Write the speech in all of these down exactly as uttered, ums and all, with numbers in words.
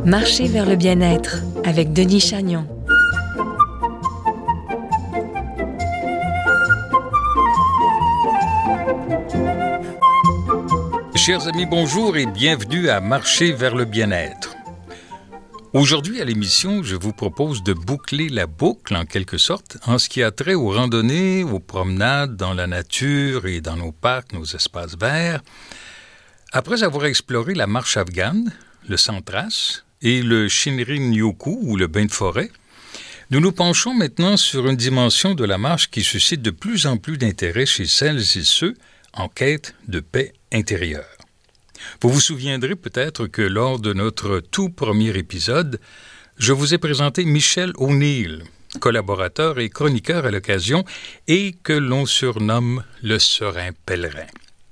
Marcher vers le bien-être avec Denis Chagnon. Chers amis, bonjour et bienvenue à Marcher vers le bien-être. Aujourd'hui à l'émission, je vous propose de boucler la boucle en quelque sorte en ce qui a trait aux randonnées, aux promenades dans la nature et dans nos parcs, nos espaces verts. Après avoir exploré la marche afghane, le Santras et le Shinrin-yoku ou le bain de forêt, nous nous penchons maintenant sur une dimension de la marche qui suscite de plus en plus d'intérêt chez celles et ceux en quête de paix intérieure. Vous vous souviendrez peut-être que lors de notre tout premier épisode, je vous ai présenté Michel O'Neill, collaborateur et chroniqueur à l'occasion, et que l'on surnomme le serein pèlerin.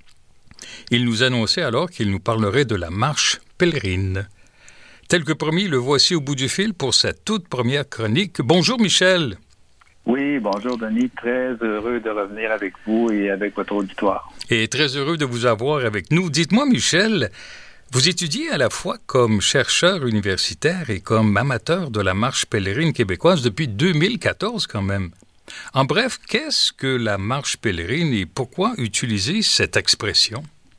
Il nous annonçait alors qu'il nous parlerait de la marche pèlerine. Tel que promis, le voici au bout du fil pour sa toute première chronique. Bonjour Michel. Oui, bonjour Denis. Très heureux de revenir avec vous et avec votre auditoire. Et très heureux de vous avoir avec nous. Dites-moi Michel, vous étudiez à la fois comme chercheur universitaire et comme amateur de la marche pèlerine québécoise depuis deux mille quatorze quand même. En bref, qu'est-ce que la marche pèlerine et pourquoi utiliser cette expression?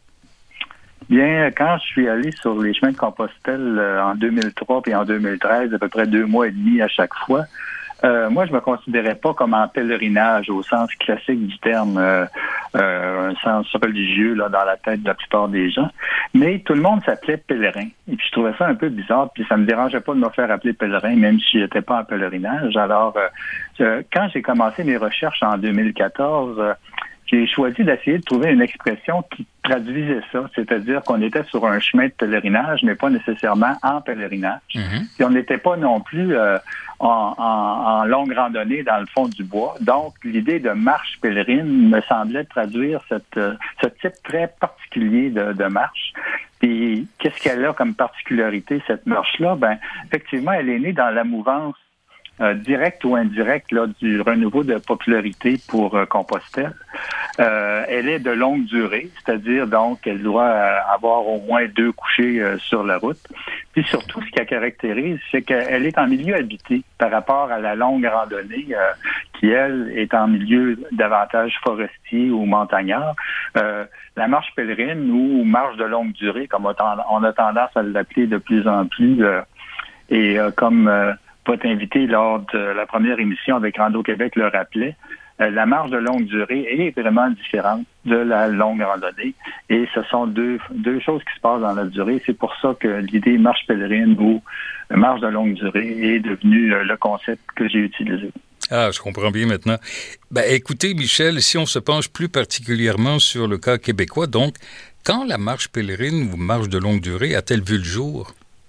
Bien, quand je suis allé sur les chemins de Compostelle euh, en deux mille trois et en deux mille treize, à peu près deux mois et demi à chaque fois, euh, moi, je me considérais pas comme en pèlerinage au sens classique du terme, euh, euh, un sens religieux là dans la tête de la plupart des gens. Mais tout le monde s'appelait pèlerin. Et puis je trouvais ça un peu bizarre, puis ça me dérangeait pas de me faire appeler pèlerin, même si j'étais pas en pèlerinage. Alors, euh, euh, quand j'ai commencé mes recherches en deux mille quatorze, euh, j'ai choisi d'essayer de trouver une expression qui traduisait ça, c'est-à-dire qu'on était sur un chemin de pèlerinage, mais pas nécessairement en pèlerinage. Mm-hmm. Puis on n'était pas non plus euh, en, en, en longue randonnée dans le fond du bois. Donc, l'idée de marche pèlerine me semblait traduire cette, euh, ce type très particulier de, de marche. Puis, qu'est-ce qu'elle a comme particularité, cette marche-là? Ben, effectivement, elle est née dans la mouvance Euh, direct ou indirect là, du renouveau de popularité pour euh, Compostelle. Euh, elle est de longue durée, c'est-à-dire donc elle doit euh, avoir au moins deux couchers euh, sur la route. Puis surtout, ce qui la caractérise, c'est qu'elle est en milieu habité par rapport à la longue randonnée euh, qui, elle, est en milieu davantage forestier ou montagnard. Euh, la marche pèlerine ou marche de longue durée, comme on a tendance à l'appeler de plus en plus, euh, et euh, comme euh, votre invité lors de la première émission avec Rando Québec le rappelait, euh, la marche de longue durée est vraiment différente de la longue randonnée. Et ce sont deux, deux choses qui se passent dans la durée. C'est pour ça que l'idée marche pèlerine ou marche de longue durée est devenue euh, le concept que j'ai utilisé. Ah, je comprends bien maintenant. Ben, écoutez, Michel, si on se penche plus particulièrement sur le cas québécois, donc, quand la marche pèlerine ou marche de longue durée a-t-elle vu le jour?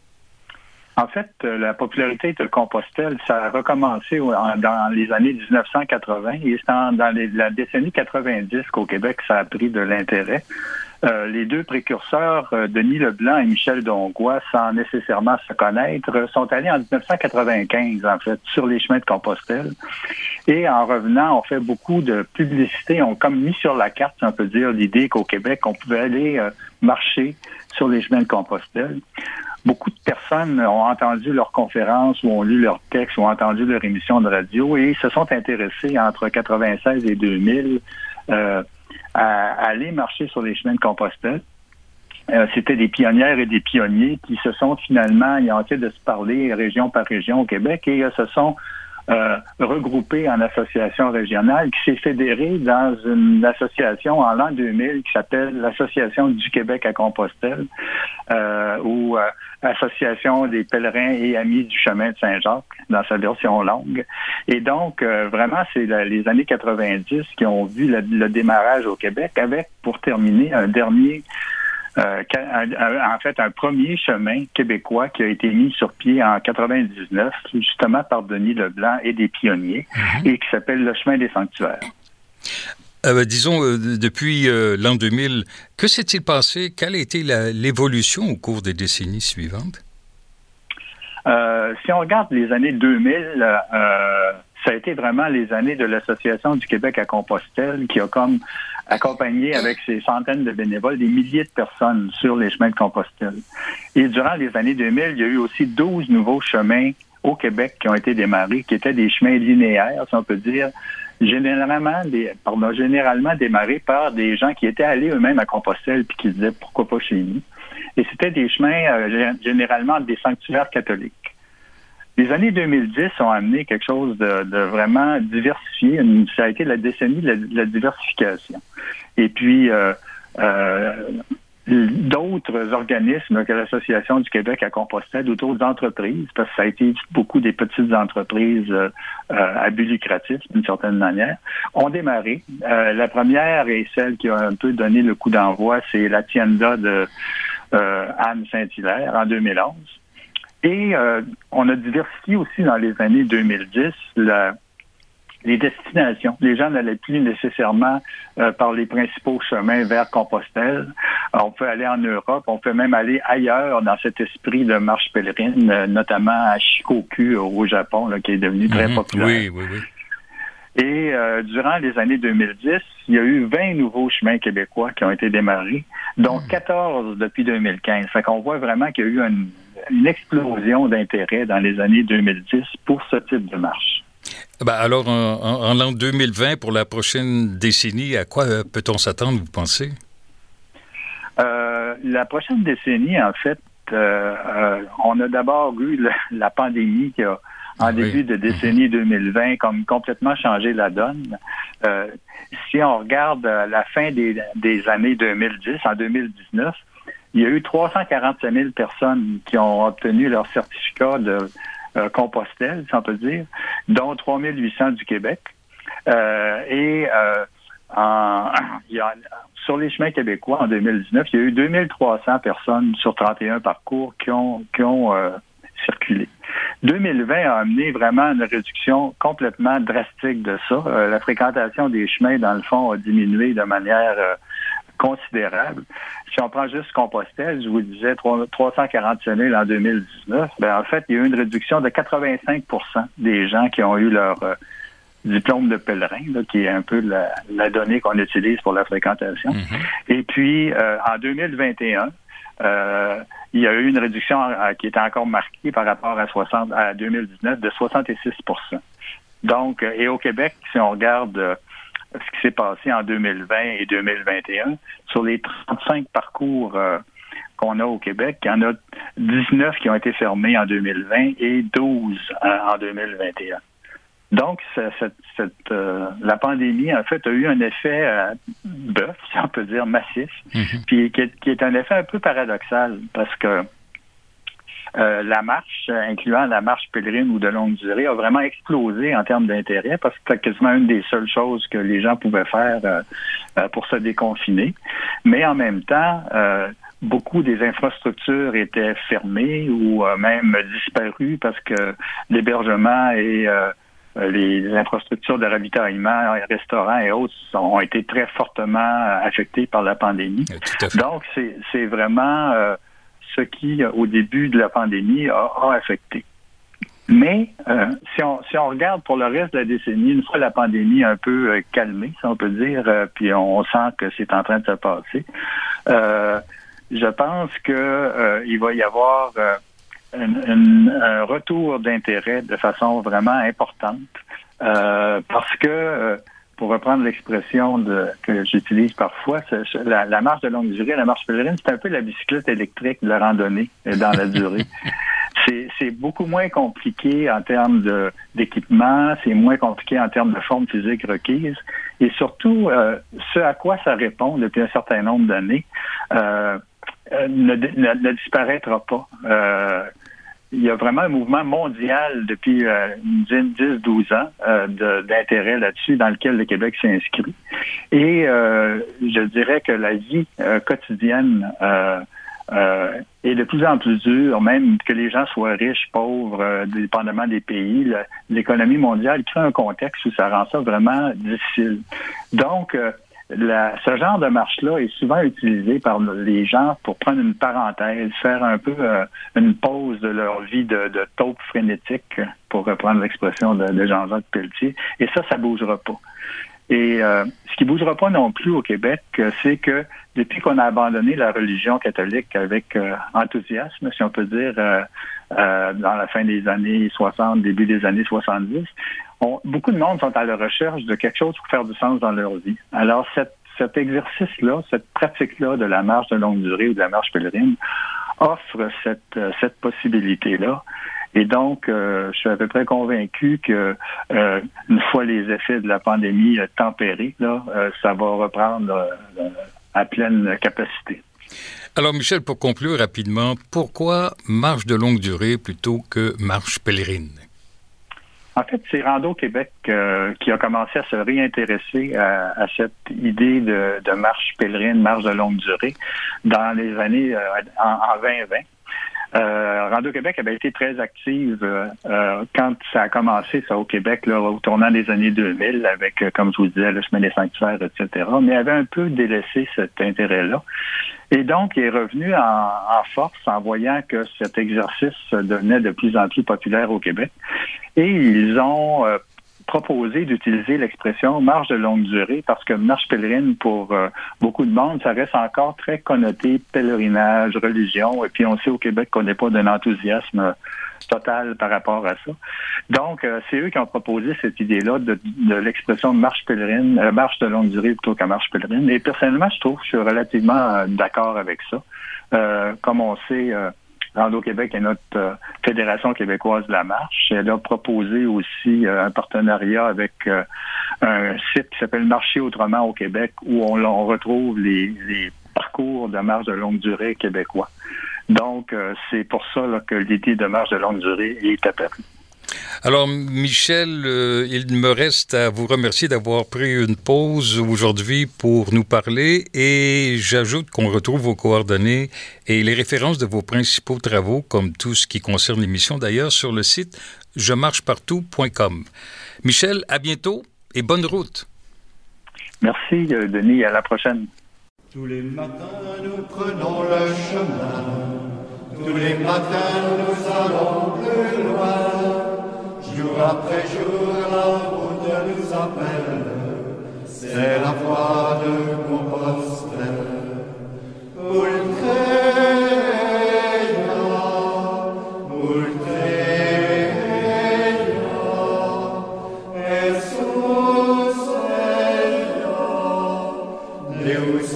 En fait, la popularité de Compostelle, ça a recommencé dans les années dix-neuf cent quatre-vingts et c'est dans les, la décennie quatre-vingt-dix qu'au Québec, ça a pris de l'intérêt. Euh, les deux précurseurs, euh, Denis Leblanc et Michel Donghois, sans nécessairement se connaître, sont allés en dix-neuf cent quatre-vingt-quinze, en fait, sur les chemins de Compostelle. Et en revenant, on fait beaucoup de publicité. On a comme mis sur la carte, si on peut dire, l'idée qu'au Québec, on pouvait aller euh, marcher sur les chemins de Compostelle. Beaucoup de personnes ont entendu leurs conférences ou ont lu leurs textes ou ont entendu leur émission de radio et se sont intéressés entre quatre-vingt-seize et deux mille euh, à, à aller marcher sur les chemins de Compostelle. Euh, c'était des pionnières et des pionniers qui se sont finalement, ils ont essayé de se parler région par région au Québec et euh, se sont Euh, regroupé en association régionale qui s'est fédérée dans une association en l'an deux mille qui s'appelle l'Association du Québec à Compostelle euh, ou euh, Association des pèlerins et amis du chemin de Saint-Jacques dans sa version longue. Et donc, euh, vraiment, c'est la, les années quatre-vingt-dix qui ont vu le, le démarrage au Québec avec, pour terminer, un dernier Euh, un, un, en fait, un premier chemin québécois qui a été mis sur pied en quatre-vingt-dix-neuf, justement par Denis Leblanc et des pionniers, mm-hmm. et qui s'appelle le chemin des sanctuaires. Euh, disons, euh, depuis euh, l'an deux mille, que s'est-il passé? Quelle a été la, l'évolution au cours des décennies suivantes? Euh, si on regarde les années deux mille, euh, ça a été vraiment les années de l'Association du Québec à Compostelle qui a comme accompagné avec ses centaines de bénévoles, des milliers de personnes sur les chemins de Compostelle. Et durant les années deux mille, il y a eu aussi douze nouveaux chemins au Québec qui ont été démarrés, qui étaient des chemins linéaires, si on peut dire, généralement, des, pardon, généralement démarrés par des gens qui étaient allés eux-mêmes à Compostelle puis qui disaient pourquoi pas chez nous. Et c'était des chemins euh, généralement des sanctuaires catholiques. Les années deux mille dix ont amené quelque chose de, de vraiment diversifié. Ça a été la décennie de la, de la diversification. Et puis, euh, euh, d'autres organismes que l'Association du Québec à Compostelle ou d'autres entreprises, parce que ça a été beaucoup des petites entreprises euh, à but lucratif d'une certaine manière, ont démarré. Euh, la première et celle qui a un peu donné le coup d'envoi, c'est la Tienda de euh, Anne Saint-Hilaire en deux mille onze. Et euh, on a diversifié aussi dans les années deux mille dix la les destinations. Les gens n'allaient plus nécessairement euh, par les principaux chemins vers Compostelle. On peut aller en Europe, on peut même aller ailleurs dans cet esprit de marche pèlerine, euh, notamment à Shikoku au Japon, là, qui est devenu très mm-hmm. populaire. Oui, oui, oui. Et euh, durant les années deux mille dix, il y a eu vingt nouveaux chemins québécois qui ont été démarrés, dont quatorze depuis deux mille quinze. Fait qu'on voit vraiment qu'il y a eu une, une explosion d'intérêt dans les années deux mille dix pour ce type de marche. Ben alors, en, en, en l'an deux mille vingt, pour la prochaine décennie, à quoi euh, peut-on s'attendre, vous pensez? Euh, la prochaine décennie, en fait, euh, euh, on a d'abord eu le, la pandémie qui a, en oui. début de décennie deux mille vingt, comme complètement changé la donne. Euh, si on regarde la fin des, des années deux mille dix, en deux mille dix-neuf, il y a eu trois cent quarante-cinq mille personnes qui ont obtenu leur certificat de Euh, Compostelle, si on peut dire, dont trois mille huit cents du Québec. Euh, et euh, en, il y a, sur les chemins québécois, en deux mille dix-neuf, il y a eu deux mille trois cents personnes sur trente et un parcours qui ont, qui ont euh, circulé. deux mille vingt a amené vraiment une réduction complètement drastique de ça. Euh, la fréquentation des chemins, dans le fond, a diminué de manière euh, considérable. Si on prend juste Compostelle, je vous disais trois cent quarante-cinq mille en deux mille dix-neuf, ben en fait, il y a eu une réduction de quatre-vingt-cinq pour cent des gens qui ont eu leur euh, diplôme de pèlerin, là, qui est un peu la, la donnée qu'on utilise pour la fréquentation. Mm-hmm. Et puis, euh, en deux mille vingt et un, euh, il y a eu une réduction euh, qui était encore marquée par rapport à, soixante, à deux mille dix-neuf de soixante-six pour cent. Donc, euh, et au Québec, si on regarde euh, ce qui s'est passé en deux mille vingt et deux mille vingt et un, sur les trente-cinq parcours euh, qu'on a au Québec, il y en a dix-neuf qui ont été fermés en deux mille vingt et douze euh, en deux mille vingt et un. Donc, cette, cette, euh, la pandémie, en fait, a eu un effet euh, bœuf, si on peut dire, massif, mm-hmm. puis qui est, qui est un effet un peu paradoxal, parce que Euh, la marche, incluant la marche pèlerine ou de longue durée, a vraiment explosé en termes d'intérêt parce que c'est quasiment une des seules choses que les gens pouvaient faire euh, euh, pour se déconfiner. Mais en même temps, euh, beaucoup des infrastructures étaient fermées ou euh, même disparues parce que l'hébergement et euh, les infrastructures de ravitaillement, restaurants et autres ont été très fortement affectés par la pandémie. Donc, c'est, c'est vraiment... Euh, ce qui, au début de la pandémie, a, a affecté. Mais euh, si, on, si on regarde pour le reste de la décennie, une fois la pandémie un peu euh, calmée, si on peut dire, euh, puis on, on sent que c'est en train de se passer, euh, je pense que euh, il va y avoir euh, une, une, un retour d'intérêt de façon vraiment importante, euh, parce que euh, pour reprendre l'expression de, que j'utilise parfois, c'est, c'est, la, la marche de longue durée, la marche pèlerine, c'est un peu la bicyclette électrique de la randonnée dans la durée. C'est, c'est beaucoup moins compliqué en termes de, d'équipement, c'est moins compliqué en termes de forme physique requise, et surtout, euh, ce à quoi ça répond depuis un certain nombre d'années euh, ne, ne, ne disparaîtra pas. Euh, Il y a vraiment un mouvement mondial depuis euh, dix douze ans euh, de, d'intérêt là-dessus dans lequel le Québec s'est inscrit. Et euh, je dirais que la vie euh, quotidienne euh, euh, est de plus en plus dure, même que les gens soient riches, pauvres, euh, dépendamment des pays. La, l'économie mondiale crée un contexte où ça rend ça vraiment difficile. Donc, euh, La, ce genre de marche-là est souvent utilisé par les gens pour prendre une parenthèse, faire un peu euh, une pause de leur vie de, de taupe frénétique, pour reprendre l'expression de, de Jean-Jacques Pelletier. Et ça, ça bougera pas. Et euh, ce qui ne bougera pas non plus au Québec, euh, c'est que depuis qu'on a abandonné la religion catholique avec euh, enthousiasme, si on peut dire, euh, euh, dans la fin des années soixante, début des années soixante-dix, on, beaucoup de monde sont à la recherche de quelque chose pour faire du sens dans leur vie. Alors, cette, cet exercice-là, cette pratique-là de la marche de longue durée ou de la marche pèlerine offre cette, cette possibilité-là. Et donc, euh, je suis à peu près convaincu que euh, une fois les effets de la pandémie euh, tempérés, là, euh, ça va reprendre euh, à pleine capacité. Alors, Michel, pour conclure rapidement, pourquoi marche de longue durée plutôt que marche pèlerine? En fait, c'est Rando Québec euh, qui a commencé à se réintéresser à, à cette idée de, de marche pèlerine, marche de longue durée, dans les années euh, en, en vingt vingt. Euh, Rando Québec avait été très active euh, euh, quand ça a commencé, ça, au Québec, là, au tournant des années deux mille, avec, euh, comme je vous disais, le chemin des sanctuaires, et cetera, mais avait un peu délaissé cet intérêt-là. Et donc, il est revenu en, en force en voyant que cet exercice devenait de plus en plus populaire au Québec. Et ils ont euh, proposé d'utiliser l'expression marche de longue durée parce que marche pèlerine, pour euh, beaucoup de monde, ça reste encore très connoté pèlerinage, religion. Et puis, on sait au Québec qu'on n'est pas d'un enthousiasme total par rapport à ça. Donc, euh, c'est eux qui ont proposé cette idée-là de, de l'expression marche pèlerine, euh, marche de longue durée plutôt qu'à marche pèlerine. Et personnellement, je trouve que je suis relativement euh, d'accord avec ça. Euh, comme on sait, euh, Rando Québec est notre euh, Fédération québécoise de la marche. Elle a proposé aussi euh, un partenariat avec euh, un site qui s'appelle Marcher autrement au Québec, où on, on retrouve les, les parcours de marche de longue durée québécois. Donc, euh, c'est pour ça là, que l'idée de marche de longue durée est apparue. Alors, Michel, euh, il me reste à vous remercier d'avoir pris une pause aujourd'hui pour nous parler et j'ajoute qu'on retrouve vos coordonnées et les références de vos principaux travaux, comme tout ce qui concerne l'émission d'ailleurs, sur le site je marche partout point com. Michel, à bientôt et bonne route. Merci, Denis. À la prochaine. Tous les matins, nous prenons le chemin. Tous les matins, nous allons plus loin. Jour après jour, la route nous appelle. C'est la voie de Compostelle. Ultreia, ultreia, Jesus Señor, Deus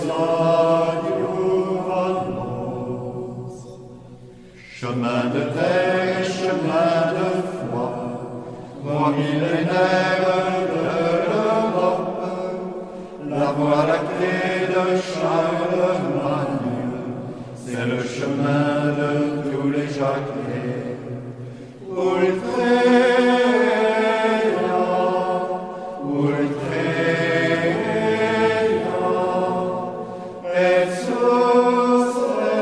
adiuva nos. Chemin de terre, chemin de foi, voie millénaire de l'Europe, la voie lactée de Charlemagne, c'est le chemin de tous les Jacquets. Ultreia, ultreia, Jesus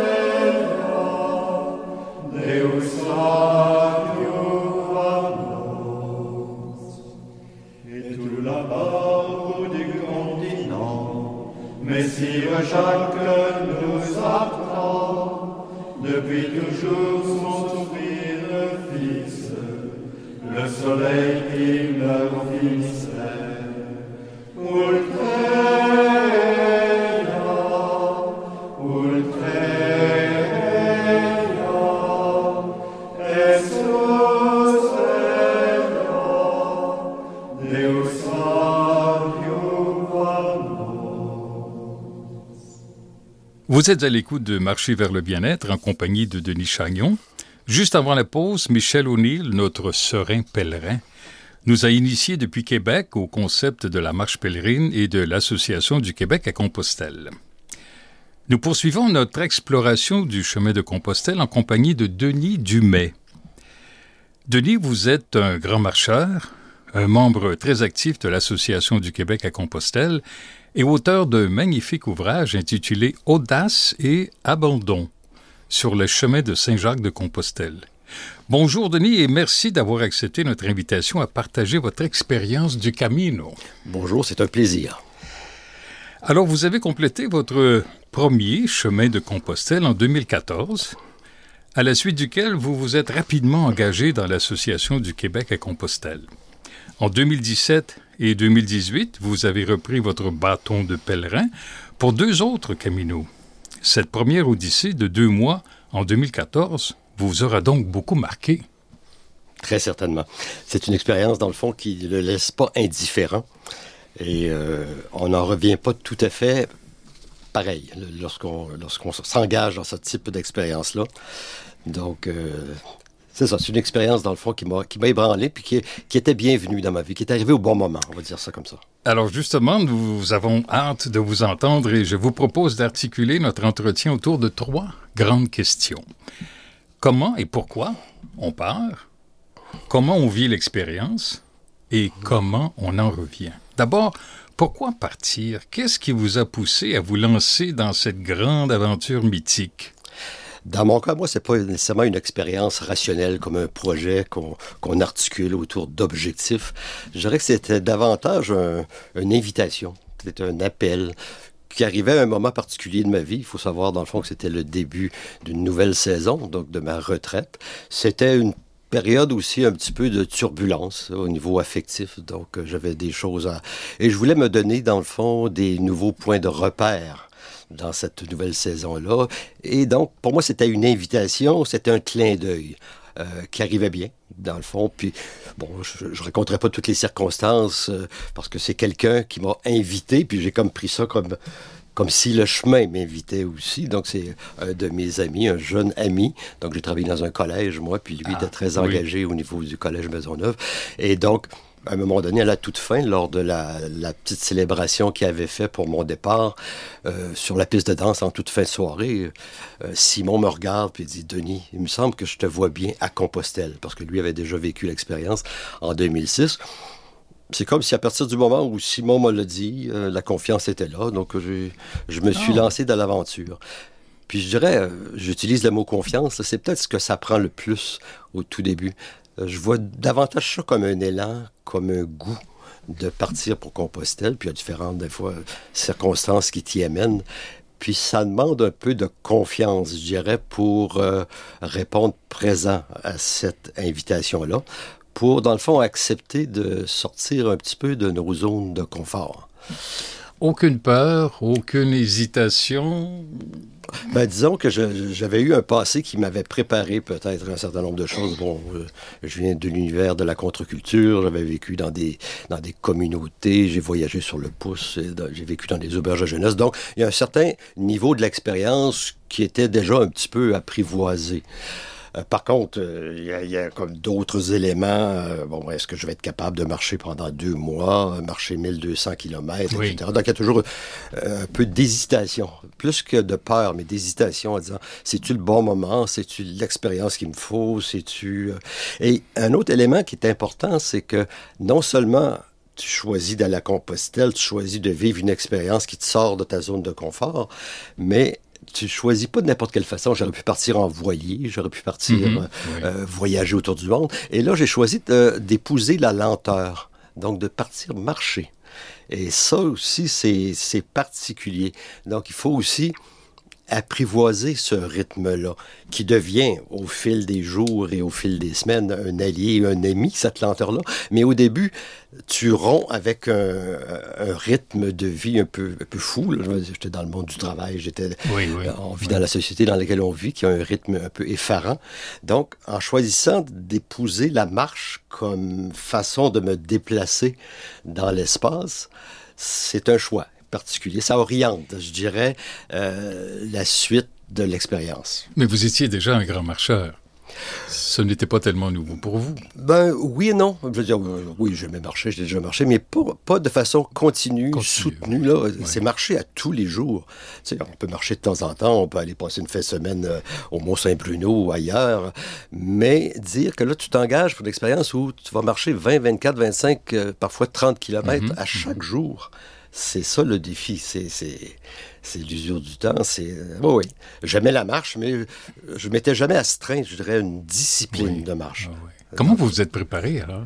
Señor, Deus adiuva nos. Et tout là-bas au bout du continent, Messire Jacques nous attend, depuis toujours son sourire fixe, le soleil qui leur fixait. Ultreia, ultreia, Jesus Señor, Deus adiuva nos. Vous êtes à l'écoute de Marcher vers le bien-être en compagnie de Denis Chagnon. Juste avant la pause, Michel O'Neill, notre serein pèlerin, nous a initiés depuis Québec au concept de la marche pèlerine et de l'Association du Québec à Compostelle. Nous poursuivons notre exploration du chemin de Compostelle en compagnie de Denis Dumais. Denis, vous êtes un grand marcheur, un membre très actif de l'Association du Québec à Compostelle et auteur d'un magnifique ouvrage intitulé « Audace et abandon » sur le chemin de Saint-Jacques de Compostelle. Bonjour Denis et merci d'avoir accepté notre invitation à partager votre expérience du Camino. Bonjour, c'est un plaisir. Alors, vous avez complété votre premier chemin de Compostelle en deux mille quatorze, à la suite duquel vous vous êtes rapidement engagé dans l'Association du Québec à Compostelle. En deux mille dix-sept et deux mille dix-huit, vous avez repris votre bâton de pèlerin pour deux autres Caminos. Cette première odyssée de deux mois en deux mille quatorze vous aura donc beaucoup marqué. Très certainement. C'est une expérience, dans le fond, qui ne le laisse pas indifférent. Et euh, on n'en revient pas tout à fait pareil lorsqu'on, lorsqu'on s'engage dans ce type d'expérience-là. Donc, euh, c'est ça. C'est une expérience, dans le fond, qui m'a, qui m'a ébranlé puis qui, qui était bienvenue dans ma vie, qui est arrivée au bon moment, on va dire ça comme ça. Alors justement, nous avons hâte de vous entendre et je vous propose d'articuler notre entretien autour de trois grandes questions. Comment et pourquoi on part? Comment on vit l'expérience et comment on en revient? D'abord, pourquoi partir? Qu'est-ce qui vous a poussé à vous lancer dans cette grande aventure mythique? Dans mon cas, moi, c'est pas nécessairement une expérience rationnelle comme un projet qu'on, qu'on articule autour d'objectifs. Je dirais que c'était davantage un, une invitation, c'était un appel qui arrivait à un moment particulier de ma vie. Il faut savoir, dans le fond, que c'était le début d'une nouvelle saison, donc de ma retraite. C'était une période aussi un petit peu de turbulence au niveau affectif. Donc, euh, j'avais des choses à... Et je voulais me donner, dans le fond, des nouveaux points de repère dans cette nouvelle saison-là. Et donc, pour moi, c'était une invitation, c'était un clin d'œil euh, qui arrivait bien, dans le fond. Puis, bon, je ne raconterai pas toutes les circonstances euh, parce que c'est quelqu'un qui m'a invité, puis j'ai comme pris ça comme... comme si le chemin m'invitait aussi. Donc, c'est un de mes amis, un jeune ami. Donc, j'ai travaillé dans un collège, moi, puis lui ah, était très engagé oui. au niveau du collège Maisonneuve. Et donc, à un moment donné, à la toute fin, lors de la, la petite célébration qu'il avait fait pour mon départ, euh, sur la piste de danse en toute fin de soirée, euh, Simon me regarde puis dit « Denis, il me semble que je te vois bien à Compostelle. » Parce que lui avait déjà vécu l'expérience en deux mille six. C'est comme si à partir du moment où Simon me l'a dit, euh, la confiance était là. Donc, j'ai, je me suis oh. lancé dans l'aventure. Puis je dirais, euh, j'utilise le mot confiance, c'est peut-être ce que ça prend le plus au tout début. Euh, je vois davantage ça comme un élan, comme un goût de partir pour Compostelle. Puis il y a différentes, des fois, circonstances qui t'y amènent. Puis ça demande un peu de confiance, je dirais, pour euh, répondre présent à cette invitation-là. Pour, dans le fond, accepter de sortir un petit peu de nos zones de confort. Aucune peur, aucune hésitation? Ben, disons que je, j'avais eu un passé qui m'avait préparé peut-être un certain nombre de choses. Bon, euh, je viens de l'univers de la contre-culture, j'avais vécu dans des, dans des communautés, j'ai voyagé sur le pouce, dans, j'ai vécu dans des auberges de jeunesse. Donc, il y a un certain niveau de l'expérience qui était déjà un petit peu apprivoisé. Euh, par contre, il euh, y, y a comme d'autres éléments. Euh, bon, est-ce que je vais être capable de marcher pendant deux mois, marcher mille deux cents kilomètres, oui. et cetera. Donc, il y a toujours euh, un peu d'hésitation, plus que de peur, mais d'hésitation en disant, c'est-tu le bon moment? C'est-tu l'expérience qu'il me faut? C'est-tu... Euh... Et un autre élément qui est important, c'est que non seulement tu choisis d'aller à Compostelle, tu choisis de vivre une expérience qui te sort de ta zone de confort, mais tu choisis pas de n'importe quelle façon. J'aurais pu partir en voilier, j'aurais pu partir mm-hmm, euh, oui. euh, voyager autour du monde. Et là, j'ai choisi de, d'épouser la lenteur, donc de partir marcher. Et ça aussi, c'est, c'est particulier. Donc, il faut aussi apprivoiser ce rythme-là, qui devient, au fil des jours et au fil des semaines, un allié, un ami, cette lenteur-là. Mais au début, tu romps avec un, un rythme de vie un peu, un peu fou. Là. J'étais dans le monde du travail, j'étais, oui, oui, on vit oui. dans la société dans laquelle on vit, qui a un rythme un peu effarant. Donc, en choisissant d'épouser la marche comme façon de me déplacer dans l'espace, c'est un choix particulier. Ça oriente, je dirais, euh, la suite de l'expérience. Mais vous étiez déjà un grand marcheur. Ce n'était pas tellement nouveau pour vous. Ben oui et non. Je veux dire, oui, j'ai jamais marché, j'ai déjà marché, mais pas, pas de façon continue, continue soutenue. Là. Ouais. C'est marcher à tous les jours. Tu sais, on peut marcher de temps en temps, on peut aller passer une fin de semaine euh, au Mont-Saint-Bruno ou ailleurs, mais dire que là, tu t'engages pour une expérience où tu vas marcher vingt, vingt-quatre, vingt-cinq, euh, parfois trente kilomètres mm-hmm. à chaque mm-hmm. jour. C'est ça le défi, c'est, c'est, c'est l'usure du temps. C'est, oh oui, j'aimais la marche, mais je ne m'étais jamais astreint, je dirais, une discipline oui. de marche. Ah, oui. Comment vous vous êtes préparé alors?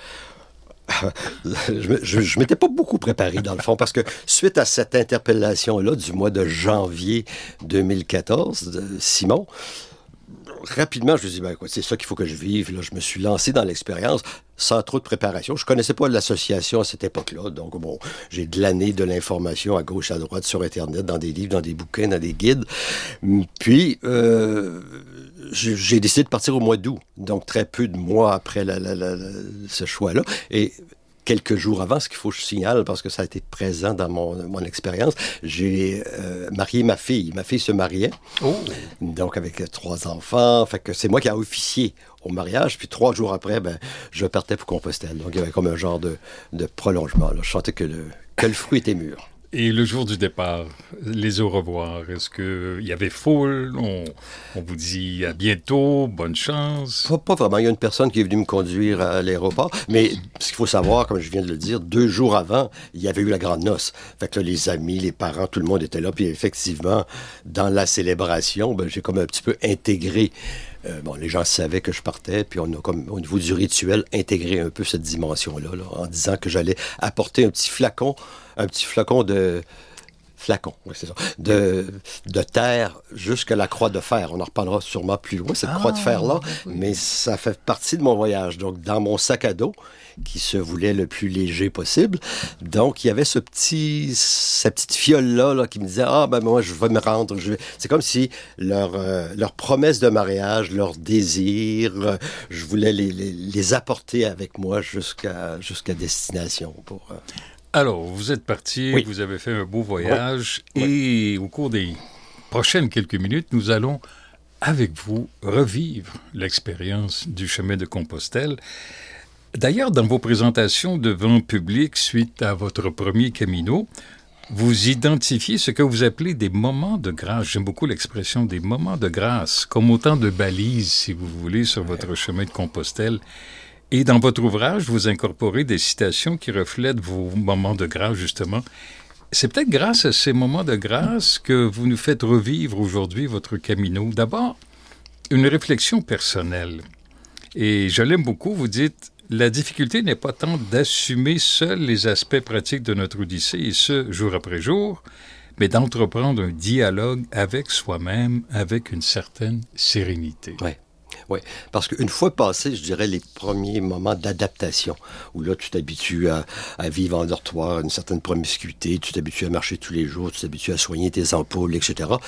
je ne m'étais pas beaucoup préparé, dans le fond, parce que suite à cette interpellation-là du mois de janvier deux mille quatorze de Simon, rapidement, je me suis dit, ben, quoi, c'est ça qu'il faut que je vive. Là, je me suis lancé dans l'expérience sans trop de préparation. Je connaissais pas l'association à cette époque-là. Donc, bon, j'ai glané de l'information à gauche, à droite, sur Internet, dans des livres, dans des bouquins, dans des guides. Puis, euh, j'ai décidé de partir au mois d'août. Donc, très peu de mois après la, la, la, la, ce choix-là. Et quelques jours avant, ce qu'il faut que je signale, parce que ça a été présent dans mon, mon expérience, j'ai euh, marié ma fille. Ma fille se mariait, oh. donc avec trois enfants. Fait que c'est moi qui ai officié au mariage. Puis trois jours après, ben, je partais pour Compostelle. Donc il y avait comme un genre de, de prolongement. Là. Je sentais que le, que le fruit était mûr. Et le jour du départ, les au revoir, est-ce qu'il y avait foule? On, on vous dit à bientôt, bonne chance? Pas, pas vraiment. Il y a une personne qui est venue me conduire à l'aéroport. Mais ce qu'il faut savoir, comme je viens de le dire, deux jours avant, il y avait eu la grande noce. Fait que là, les amis, les parents, tout le monde était là. Puis effectivement, dans la célébration, ben, j'ai comme un petit peu intégré. Euh, bon, les gens savaient que je partais, puis on a comme, au niveau du rituel, intégré un peu cette dimension-là, là, en disant que j'allais apporter un petit flacon, un petit flacon de... Flacon, oui, c'est ça. De, de terre jusqu'à la croix de fer. On en reparlera sûrement plus loin, cette ah, croix de fer-là, oui. Mais ça fait partie de mon voyage. Donc, dans mon sac à dos, qui se voulait le plus léger possible, donc, il y avait ce petit, cette petite fiole-là là, qui me disait « Ah, ben moi, je vais me rendre. Je vais... » C'est comme si leur, euh, leur promesse de mariage, leur désir, euh, je voulais les, les, les apporter avec moi jusqu'à, jusqu'à destination pour... Euh... Alors, vous êtes parti, oui. Vous avez fait un beau voyage oui. Et oui. Au cours des prochaines quelques minutes, nous allons, avec vous, revivre l'expérience du chemin de Compostelle. D'ailleurs, dans vos présentations devant public suite à votre premier Camino, vous identifiez ce que vous appelez des moments de grâce. J'aime beaucoup l'expression des moments de grâce, comme autant de balises, si vous voulez, sur votre chemin de Compostelle. Et dans votre ouvrage, vous incorporez des citations qui reflètent vos moments de grâce, justement. C'est peut-être grâce à ces moments de grâce que vous nous faites revivre aujourd'hui votre Camino. D'abord, une réflexion personnelle. Et je l'aime beaucoup, vous dites, la difficulté n'est pas tant d'assumer seuls les aspects pratiques de notre Odyssée, et ce, jour après jour, mais d'entreprendre un dialogue avec soi-même, avec une certaine sérénité. Oui. Oui, parce qu'une fois passé, je dirais, les premiers moments d'adaptation, où là, tu t'habitues à, à vivre en dortoir, une certaine promiscuité, tu t'habitues à marcher tous les jours, tu t'habitues à soigner tes ampoules, et cetera.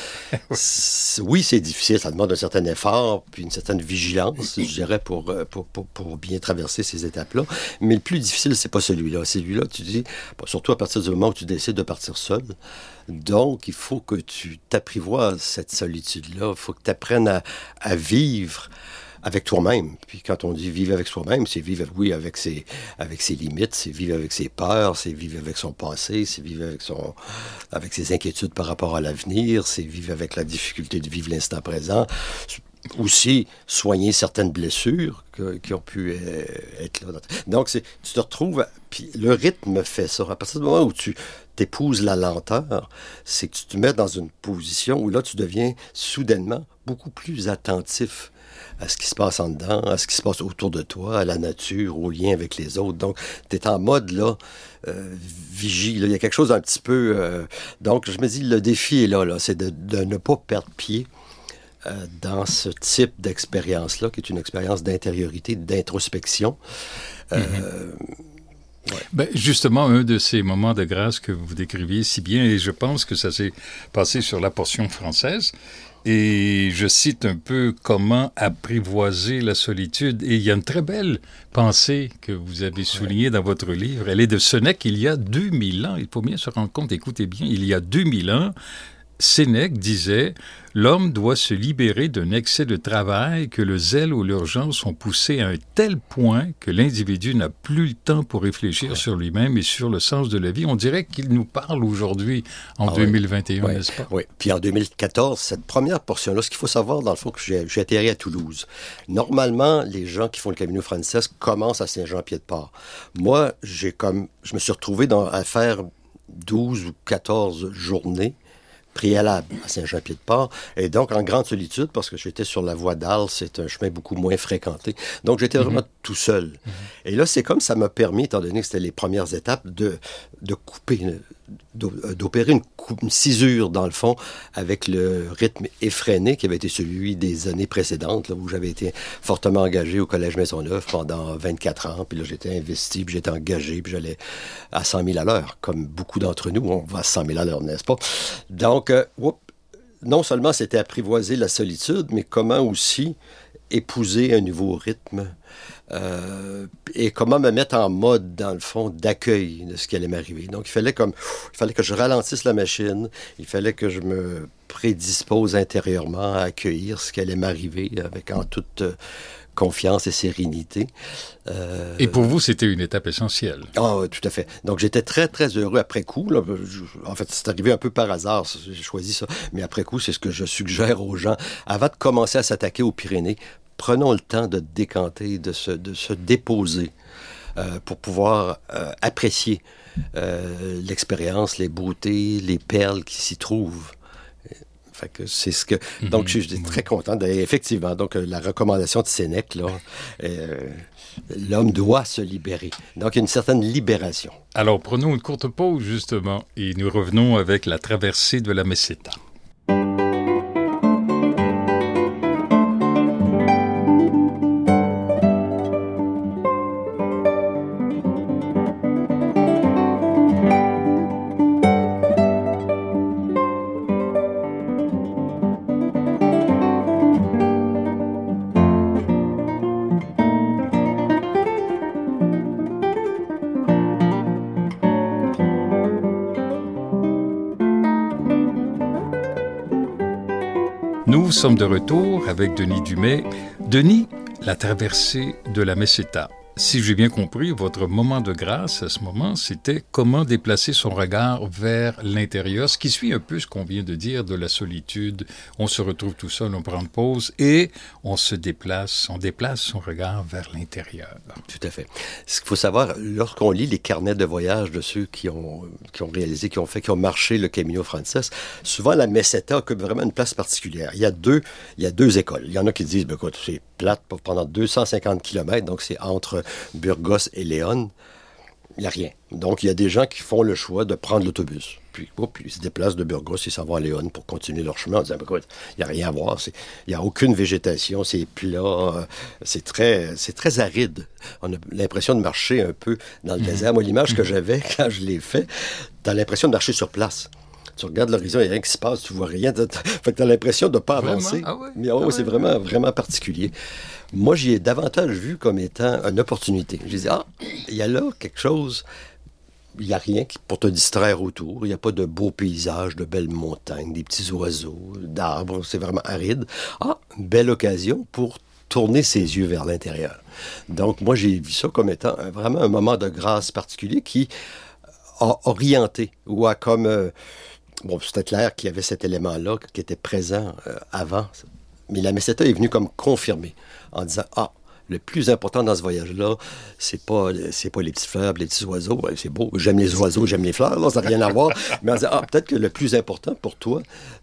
c'est, oui, c'est difficile, ça demande un certain effort, puis une certaine vigilance, je dirais, pour, pour, pour, pour bien traverser ces étapes-là. Mais le plus difficile, c'est pas celui-là. Celui-là, tu dis, surtout à partir du moment où tu décides de partir seul. Donc, il faut que tu t'apprivoises cette solitude-là. Il faut que tu apprennes à, à vivre avec toi-même. Puis quand on dit vivre avec soi-même, c'est vivre, oui, avec ses, avec ses limites, c'est vivre avec ses peurs, c'est vivre avec son passé, c'est vivre avec, son, avec ses inquiétudes par rapport à l'avenir, c'est vivre avec la difficulté de vivre l'instant présent. Aussi, soigner certaines blessures que, qui ont pu euh, être là. Donc, c'est, tu te retrouves... Puis le rythme fait ça. À partir du moment où tu t'épouses la lenteur, c'est que tu te mets dans une position où là, tu deviens soudainement beaucoup plus attentif à ce qui se passe en dedans, à ce qui se passe autour de toi, à la nature, au lien avec les autres. Donc, tu es en mode, là, euh, vigie. Là. Il y a quelque chose d'un petit peu... Euh... Donc, je me dis, le défi est là, là c'est de, de ne pas perdre pied euh, dans ce type d'expérience-là, qui est une expérience d'intériorité, d'introspection. Euh, mm-hmm. ouais. Ben, justement, un de ces moments de grâce que vous décriviez si bien, et je pense que ça s'est passé sur la portion française, et je cite un peu comment apprivoiser la solitude. Et il y a une très belle pensée que vous avez soulignée ouais. dans votre livre. Elle est de Sénèque il y a deux mille ans. Il faut bien se rendre compte, écoutez bien, il y a deux mille ans, Sénèque disait « L'homme doit se libérer d'un excès de travail, que le zèle ou l'urgence ont poussé à un tel point que l'individu n'a plus le temps pour réfléchir ouais. sur lui-même et sur le sens de la vie. » On dirait qu'il nous parle aujourd'hui, en ah, deux mille vingt et un, oui. n'est-ce pas? Oui. Puis en deux mille quatorze, cette première portion-là, ce qu'il faut savoir, dans le fond, que j'ai, j'ai atterri à Toulouse. Normalement, les gens qui font le Camino Frances commencent à Saint-Jean-Pied-de-Port. Moi, j'ai comme, je me suis retrouvé dans, à faire douze ou quatorze journées préalable à Saint-Jean-Pied-de-Port, et donc en grande solitude, parce que j'étais sur la voie d'Arles, c'est un chemin beaucoup moins fréquenté. Donc j'étais vraiment mm-hmm. tout seul. Mm-hmm. Et là, c'est comme ça m'a permis, étant donné que c'était les premières étapes, de, de couper, d'opérer une, une cisure, dans le fond, avec le rythme effréné qui avait été celui des années précédentes, là, où j'avais été fortement engagé au Collège Maisonneuve pendant vingt-quatre ans, puis là, j'étais investi, puis j'étais engagé, puis j'allais à cent mille à l'heure, comme beaucoup d'entre nous, on va à cent mille à l'heure, n'est-ce pas? Donc, euh, whoop, non seulement c'était apprivoiser la solitude, mais comment aussi épouser un nouveau rythme euh, et comment me mettre en mode, dans le fond, d'accueil de ce qui allait m'arriver. Donc, il fallait, comme, il fallait que je ralentisse la machine, il fallait que je me prédispose intérieurement à accueillir ce qui allait m'arriver avec en toute euh, confiance et sérénité. Euh... Et pour vous, c'était une étape essentielle. Ah oui, tout à fait. Donc, j'étais très, très heureux après coup. Là. En fait, c'est arrivé un peu par hasard, j'ai choisi ça. Mais après coup, c'est ce que je suggère aux gens. Avant de commencer à s'attaquer aux Pyrénées, prenons le temps de décanter, de se, de se déposer euh, pour pouvoir euh, apprécier euh, l'expérience, les beautés, les perles qui s'y trouvent. Fait que c'est ce que... Mm-hmm. Donc, je suis très content. De... Effectivement, donc, la recommandation de Sénèque, là, euh, l'homme doit se libérer. Donc, il y a une certaine libération. Alors, prenons une courte pause, justement, et nous revenons avec la traversée de la Meseta. Nous sommes de retour avec Denis Dumais. Denis, la traversée de la Meseta. Si j'ai bien compris, votre moment de grâce à ce moment, c'était comment déplacer son regard vers l'intérieur, ce qui suit un peu ce qu'on vient de dire de la solitude. On se retrouve tout seul, on prend une pause et on se déplace, on déplace son regard vers l'intérieur. Tout à fait. Ce qu'il faut savoir, lorsqu'on lit les carnets de voyage de ceux qui ont, qui ont réalisé, qui ont fait, qui ont marché le Camino Frances, souvent la Meseta occupe vraiment une place particulière. Il y a deux, il y a deux écoles. Il y en a qui disent, ben, écoute, c'est plate pendant deux cent cinquante kilomètres, donc c'est entre Burgos et Léon, il n'y a rien. Donc, il y a des gens qui font le choix de prendre l'autobus. Puis, oh, puis ils se déplacent de Burgos, ils s'en vont à Léon pour continuer leur chemin en disant, écoute, il n'y a rien à voir, c'est, il n'y a aucune végétation, c'est plat, euh, c'est, très, c'est très aride. On a l'impression de marcher un peu dans le mmh. désert. Moi, l'image mmh. que j'avais quand je l'ai fait, tu as l'impression de marcher sur place. Tu regardes l'horizon, il n'y a rien qui se passe, tu vois rien. Fait que tu as l'impression de ne pas vraiment? avancer. Ah ouais? Mais oh, ah ouais, c'est ouais. vraiment, vraiment particulier. Moi, j'y ai davantage vu comme étant une opportunité. Je disais, ah, il y a là quelque chose, il n'y a rien pour te distraire autour. Il n'y a pas de beaux paysages, de belles montagnes, des petits oiseaux, d'arbres. C'est vraiment aride. Ah, une belle occasion pour tourner ses yeux vers l'intérieur. Donc, moi, j'ai vu ça comme étant un, vraiment un moment de grâce particulier qui a orienté ou a comme... Euh, Bon, c'était clair qu'il y avait cet élément-là qui était présent euh, avant. Mais la Meseta est venue comme confirmer en disant, ah, le plus important dans ce voyage-là, c'est pas, c'est pas les petites fleurs, les petits oiseaux. Ouais, c'est beau, j'aime les oiseaux, j'aime les fleurs, là, ça n'a rien à voir. Mais en disant, ah, peut-être que le plus important pour toi,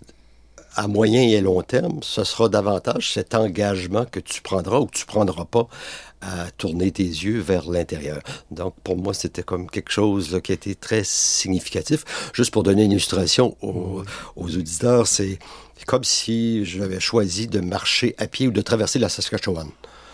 à moyen et à long terme, ce sera davantage cet engagement que tu prendras ou que tu ne prendras pas à tourner tes yeux vers l'intérieur. Donc, pour moi, c'était comme quelque chose là, qui a été très significatif. Juste pour donner une illustration aux, aux auditeurs, c'est comme si j'avais choisi de marcher à pied ou de traverser la Saskatchewan.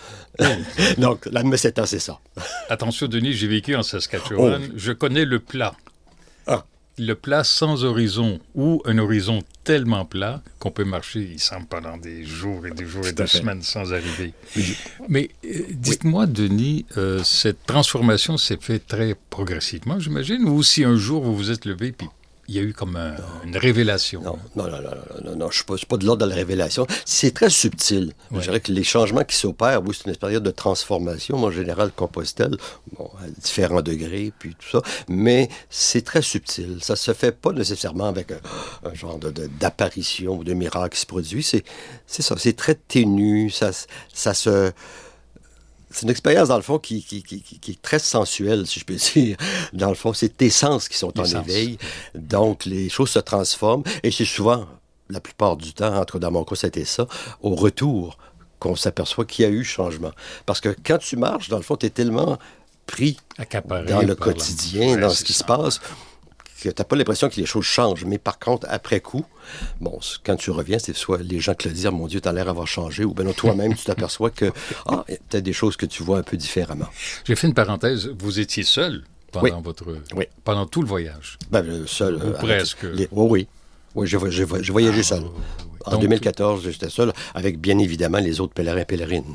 Donc, la Meseta, c'est ça. Attention, Denis, j'ai vécu en Saskatchewan. Oh. Je connais le plat. Ah. Le plat sans horizon ou un horizon tellement plat qu'on peut marcher, il semble, pendant des jours et des jours et des semaines sans arriver. Oui. Mais euh, dites-moi, oui. Denis, euh, cette transformation s'est faite très progressivement, j'imagine, ou si un jour vous vous êtes levé puis il y a eu comme un, une révélation. Non, non, non, non, non, non, non je ne suis pas de l'ordre de la révélation. C'est très subtil. Ouais. Je dirais que les changements qui s'opèrent, oui, c'est une période de transformation. Moi, en général, Compostelle, bon, à différents degrés, puis tout ça, mais c'est très subtil. Ça ne se fait pas nécessairement avec un, un genre de, de, d'apparition ou de miracle qui se produit. C'est, c'est ça, c'est très ténu, ça, ça se... C'est une expérience, dans le fond, qui, qui, qui, qui est très sensuelle, si je peux dire. Dans le fond, c'est tes sens qui sont en sens. éveil. Donc, les choses se transforment. Et c'est souvent, la plupart du temps, en tout cas dans mon cas, c'était ça, au retour qu'on s'aperçoit qu'il y a eu changement. Parce que quand tu marches, dans le fond, tu es tellement pris Accaparé dans le quotidien, ouais, dans ce qui ça. se passe, que tu n'as pas l'impression que les choses changent. Mais par contre, après coup, bon, quand tu reviens, c'est soit les gens qui le disent, mon Dieu, tu as l'air d'avoir changé, ou bien non, toi-même, tu t'aperçois que, ah, il y a peut-être des choses que tu vois un peu différemment. J'ai fait une parenthèse. Vous étiez seul pendant Oui. votre, Oui. pendant tout le voyage. Ben, le seul. Ou euh, presque. Les... Oui, oui. Oui, j'ai, j'ai, j'ai voyagé Ah, seul. oui, oui. En Donc, deux mille quatorze, j'étais seul, avec bien évidemment les autres pèlerins et pèlerines.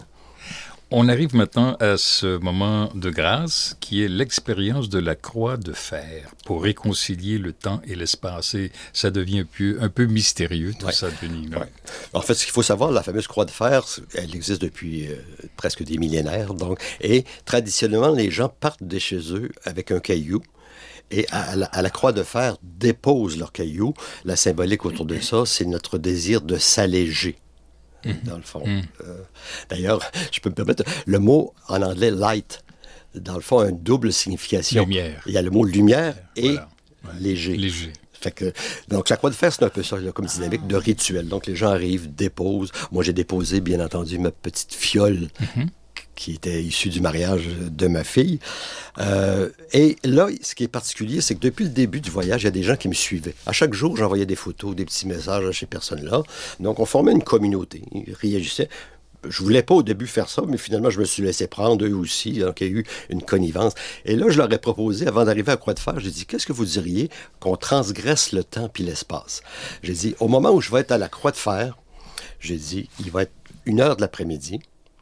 On arrive maintenant à ce moment de grâce qui est l'expérience de la croix de fer pour réconcilier le temps et l'espace. Et ça devient un peu, un peu mystérieux, tout ouais. ça, Denis. Ouais. En fait, ce qu'il faut savoir, la fameuse croix de fer, elle existe depuis euh, presque des millénaires. Donc, et traditionnellement, les gens partent de chez eux avec un caillou. Et à la, à la croix de fer, déposent leur caillou. La symbolique autour de ça, c'est notre désir de s'alléger. Dans le fond. Mm. Euh, d'ailleurs, je peux me permettre, le mot en anglais « light », dans le fond, a une double signification. Lumière. Il y a le mot « lumière » et voilà. ouais. « léger ». Léger. Fait que, donc, la croix de fer, c'est un peu ça, là, comme dynamique de rituel. Donc, les gens arrivent, déposent. Moi, j'ai déposé, bien entendu, ma petite fiole mm-hmm. qui était issue du mariage de ma fille. Euh, et là, ce qui est particulier, c'est que depuis le début du voyage, il y a des gens qui me suivaient. À chaque jour, j'envoyais des photos, des petits messages à ces personnes-là. Donc, on formait une communauté. Ils réagissaient. Je voulais pas au début faire ça, mais finalement, je me suis laissé prendre, eux aussi. Donc, il y a eu une connivence. Et là, je leur ai proposé, avant d'arriver à Croix de Fer, j'ai dit, qu'est-ce que vous diriez qu'on transgresse le temps puis l'espace? J'ai dit, au moment où je vais être à la Croix de Fer, j'ai dit, il va être une heure de l'après-midi.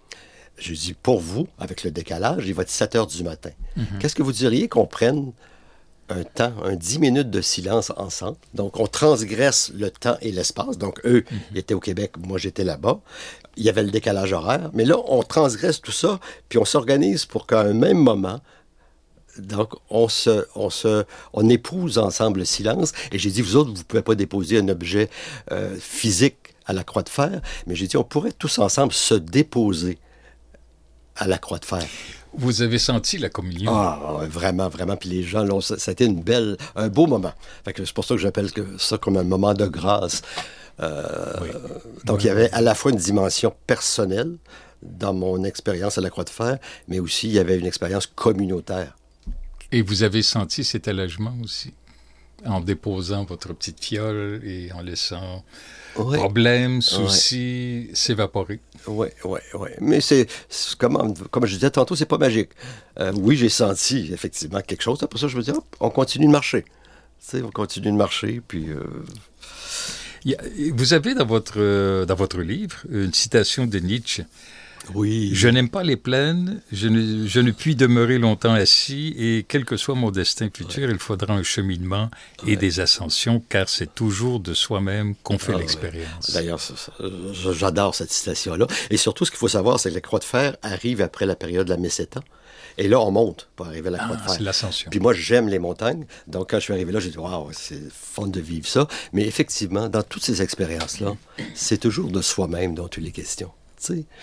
Je dis, pour vous, avec le décalage, il va être sept heures du matin. Mm-hmm. Qu'est-ce que vous diriez qu'on prenne un temps, un dix minutes de silence ensemble? Donc, on transgresse le temps et l'espace. Donc, eux, mm-hmm. ils étaient au Québec, moi, j'étais là-bas. Il y avait le décalage horaire. Mais là, on transgresse tout ça, puis on s'organise pour qu'à un même moment, donc, on se, on se, on épouse ensemble le silence. Et j'ai dit, vous autres, vous ne pouvez pas déposer un objet euh, physique à la Croix de Fer, mais j'ai dit, on pourrait tous ensemble se déposer à la Croix de Fer. Vous avez senti la communion? Ah, vraiment, vraiment. Puis les gens, là, ça, ça a été une belle, un beau moment. Fait que c'est pour ça que j'appelle ça comme un moment de grâce. Euh, oui. Donc, oui. Il y avait à la fois une dimension personnelle dans mon expérience à la Croix de Fer, mais aussi, il y avait une expérience communautaire. Et vous avez senti cet allègement aussi, en déposant votre petite fiole et en laissant oui. problèmes, soucis oui. s'évaporer. Oui, oui, oui. Mais c'est, c'est comme, comme je disais tantôt, c'est pas magique. Euh, oui, j'ai senti effectivement quelque chose. Après ça, je me dis, hop, on continue de marcher. Tu sais, on continue de marcher, puis... Euh... A, vous avez dans votre, euh, dans votre livre une citation de Nietzsche. Oui. Je n'aime pas les plaines, je ne, je ne puis demeurer longtemps assis, et quel que soit mon destin futur, ouais. il faudra un cheminement et ouais. des ascensions, car c'est toujours de soi-même qu'on fait ah, l'expérience. Ouais. D'ailleurs, ça, ça, j'adore cette citation-là. Et surtout, ce qu'il faut savoir, c'est que la Croix de Fer arrive après la période de la Meseta. Et là, on monte pour arriver à la Croix ah, de Fer. C'est l'ascension. Puis moi, j'aime les montagnes. Donc, quand je suis arrivé là, j'ai dit, waouh, c'est fun de vivre ça. Mais effectivement, dans toutes ces expériences-là, c'est toujours de soi-même dont il est question. Tu sais,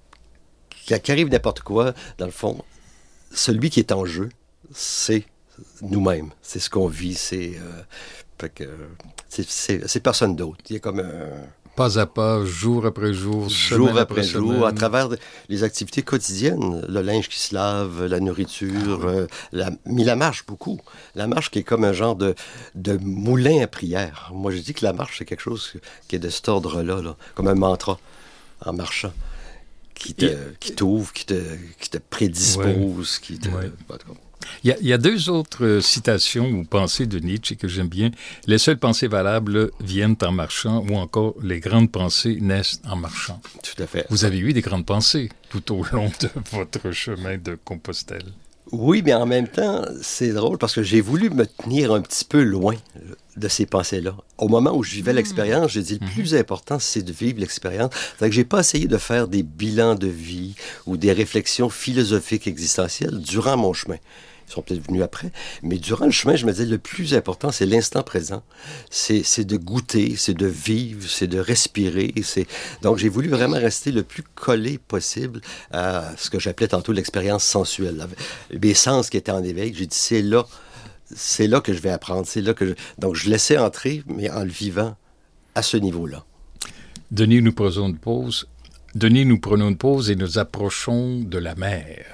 qu'arrive n'importe quoi, dans le fond, celui qui est en jeu, c'est nous-mêmes. C'est ce qu'on vit. C'est, euh, fait que, c'est, c'est, c'est personne d'autre. Il y a comme un... Pas à pas, jour après jour, jour semaine après, après jour, semaine. À travers les activités quotidiennes, le linge qui se lave, la nourriture, ah, oui. euh, la, mais la marche beaucoup. La marche qui est comme un genre de, de moulin à prière. Moi, je dis que la marche, c'est quelque chose qui est de cet ordre-là, là, comme un mantra en marchant, qui, te, Et... qui t'ouvre, qui te, qui te prédispose, ouais. qui te... Ouais. Il y, a, il y a deux autres citations ou pensées de Nietzsche que j'aime bien. Les seules pensées valables viennent en marchant, ou encore les grandes pensées naissent en marchant. Tout à fait. Vous avez eu des grandes pensées tout au long de votre chemin de Compostelle. Oui, mais en même temps, c'est drôle parce que j'ai voulu me tenir un petit peu loin de ces pensées-là. Au moment où je vivais mmh. l'expérience, j'ai dit le mmh. plus important, c'est de vivre l'expérience. Fait que j'ai pas essayé de faire des bilans de vie ou des réflexions philosophiques existentielles durant mon chemin. Ils sont peut-être venus après. Mais durant le chemin, je me disais, le plus important, c'est l'instant présent. C'est, c'est de goûter, c'est de vivre, c'est de respirer. C'est... Donc, j'ai voulu vraiment rester le plus collé possible à ce que j'appelais tantôt l'expérience sensuelle. Mes sens qui étaient en éveil, j'ai dit, c'est là, c'est là que je vais apprendre. C'est là que je... Donc, je laissais entrer, mais en le vivant à ce niveau-là. Denis, nous prenons une pause. Denis, nous prenons une pause et nous approchons de la mer.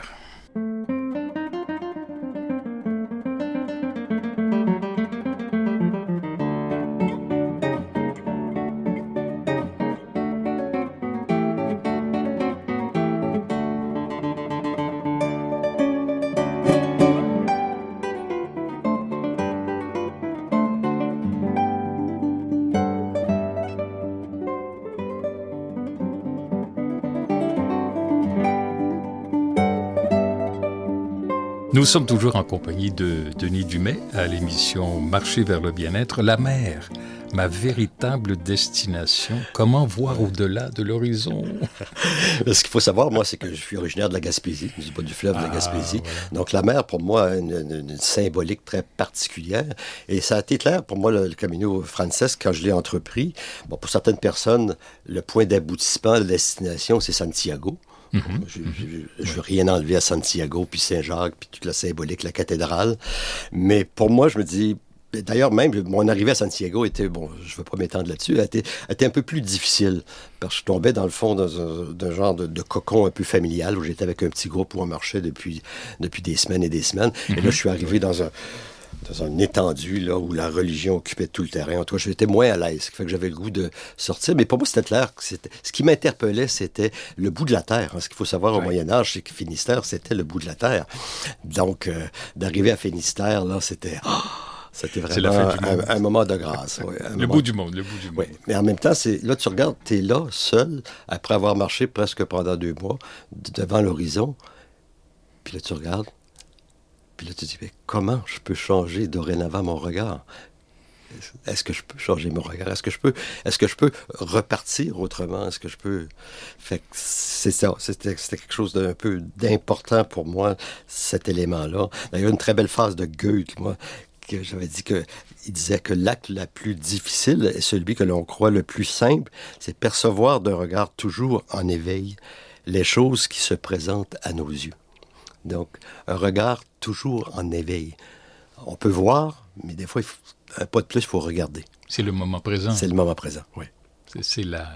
Nous sommes toujours en compagnie de Denis Dumais à l'émission Marcher vers le bien-être. La mer, ma véritable destination. Comment voir au-delà de l'horizon? Ce qu'il faut savoir, moi, c'est que je suis originaire de la Gaspésie, du bas du fleuve de la Gaspésie. Ah, voilà. Donc, la mer, pour moi, a une, une, une symbolique très particulière. Et ça a été clair pour moi, le, le Camino Frances, quand je l'ai entrepris. Bon, pour certaines personnes, le point d'aboutissement, la destination, c'est Santiago. Mm-hmm. Je ne veux rien enlever à Santiago, puis Saint-Jacques, puis toute la symbolique, la cathédrale. Mais pour moi, je me dis... D'ailleurs, même, mon arrivée à Santiago était, bon, je ne veux pas m'étendre là-dessus, elle était, elle était un peu plus difficile. Parce que je tombais, dans le fond, dans un, dans un genre de, de cocon un peu familial, où j'étais avec un petit groupe où on marchait depuis, depuis des semaines et des semaines. Mm-hmm. Et là, je suis arrivé dans un... dans un étendue, là, où la religion occupait tout le terrain. En tout cas, j'étais moins à l'aise, ce qui fait que j'avais le goût de sortir. Mais pour moi, c'était clair que c'était... ce qui m'interpellait, c'était le bout de la terre. Hein. Ce qu'il faut savoir, ouais, au Moyen-Âge, c'est que Finistère, c'était le bout de la terre. Donc, euh, d'arriver à Finistère, là, c'était... Oh, c'était vraiment un, un moment de grâce. Ouais, le moment... bout du monde, le bout du monde. Oui, mais en même temps, c'est... là, tu regardes, tu es là, seul, après avoir marché presque pendant deux mois, devant l'horizon. Puis là, tu regardes. Puis là, tu te dis, mais comment je peux changer dorénavant mon regard? Est-ce que je peux changer mon regard? Est-ce que je peux, est-ce que je peux repartir autrement? Est-ce que je peux... Fait que c'est ça. C'était, c'était quelque chose d'un peu d'important pour moi, cet élément-là. Il y a une très belle phrase de Goethe, moi, que j'avais dit que il disait que l'acte le plus difficile est celui que l'on croit le plus simple, c'est percevoir d'un regard toujours en éveil les choses qui se présentent à nos yeux. Donc, un regard toujours en éveil. On peut voir, mais des fois, il faut, un pas de plus, il faut regarder. C'est le moment présent. C'est le moment présent, oui. C'est, c'est, la...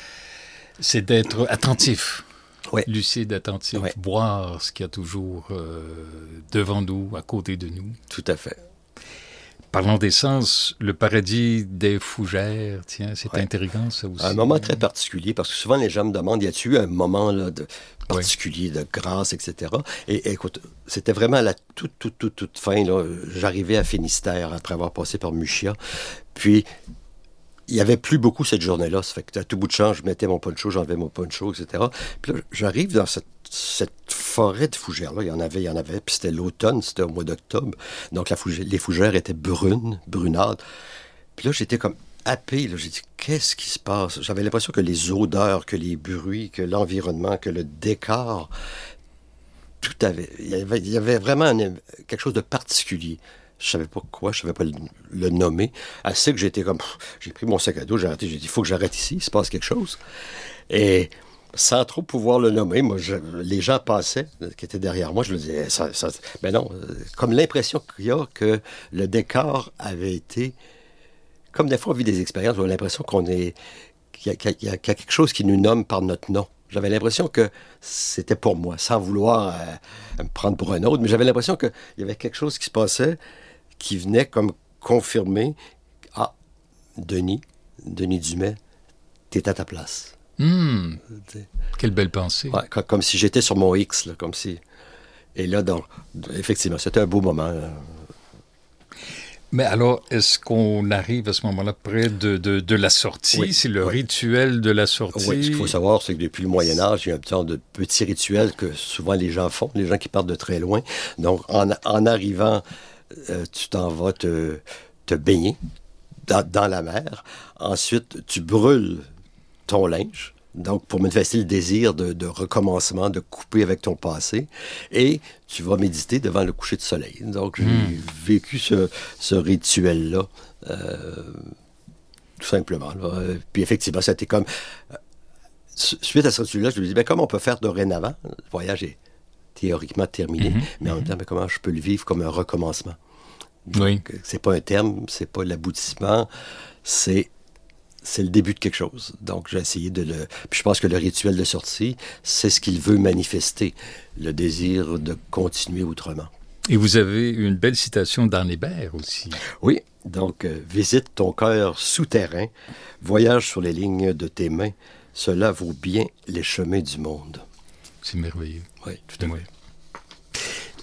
c'est d'être attentif, oui. lucide, attentif, oui. Voir ce qu'il y a toujours euh, devant nous, à côté de nous. Tout à fait. Parlons des sens, le paradis des fougères, tiens, c'est ouais. intriguant ça aussi. Un moment très particulier, parce que souvent les gens me demandent, y a-t-il eu un moment là, de particulier, oui. de grâce, et cetera. Et, et écoute, c'était vraiment à la toute, toute, toute, toute fin, là, j'arrivais à Finistère après avoir passé par Muschia, puis il n'y avait plus beaucoup cette journée-là, ça fait que à tout bout de champ, je mettais mon poncho, j'enlevais mon poncho, et cetera. Puis là, j'arrive dans cette cette forêt de fougères-là, il y en avait, il y en avait, puis c'était l'automne, c'était au mois d'octobre, donc la fougère, les fougères étaient brunes, brunâtres. Puis là, j'étais comme happé, là, j'ai dit, qu'est-ce qui se passe? J'avais l'impression que les odeurs, que les bruits, que l'environnement, que le décor, tout avait, il y avait, il y avait vraiment une, quelque chose de particulier. Je savais pas quoi, je savais pas le, le nommer. Assez que j'étais comme, pff, j'ai pris mon sac à dos, j'ai arrêté, j'ai dit, il faut que j'arrête ici, il se passe quelque chose. Et... sans trop pouvoir le nommer, moi, je, les gens passaient, qui étaient derrière moi, je me disais, ça, ça, ben non, comme l'impression qu'il y a que le décor avait été, comme des fois on vit des expériences, on a l'impression qu'on est, qu'il y a, qu'il y a, qu'il y a quelque chose qui nous nomme par notre nom. J'avais l'impression que c'était pour moi, sans vouloir euh, me prendre pour un autre, mais j'avais l'impression qu'il y avait quelque chose qui se passait, qui venait comme confirmer, ah, Denis, Denis Dumais, t'es à ta place. Mmh. Quelle belle pensée. Ouais, comme, comme si j'étais sur mon X, là, comme si... Et là, donc, effectivement, c'était un beau moment. Là. Mais alors, est-ce qu'on arrive à ce moment-là près de, de, de la sortie? Oui, c'est le oui. rituel de la sortie? Oui, ce qu'il faut savoir, c'est que depuis le Moyen-Âge, il y a un genre de petits rituels que souvent les gens font, les gens qui partent de très loin. Donc, en, en arrivant, euh, tu t'en vas te, te baigner dans, dans la mer. Ensuite, tu brûles ton linge, donc pour manifester le désir de, de recommencement, de couper avec ton passé, et tu vas méditer devant le coucher de soleil. Donc, j'ai mmh. vécu ce, ce rituel-là, euh, tout simplement. Là. Puis effectivement, c'était comme... Euh, suite à ce rituel-là, je me dis, ben, comment on peut faire dorénavant? Le voyage est théoriquement terminé, mmh. mais en même temps, ben, comment je peux le vivre comme un recommencement? Donc, oui. C'est pas un terme, c'est pas l'aboutissement, c'est c'est le début de quelque chose. Donc, j'ai essayé de le... Puis je pense que le rituel de sortie, c'est ce qu'il veut manifester, le désir de continuer autrement. Et vous avez une belle citation d'Arne Hébert aussi. Oui, donc, euh, visite ton cœur souterrain, voyage sur les lignes de tes mains, cela vaut bien les chemins du monde. C'est merveilleux. Oui, tout à fait.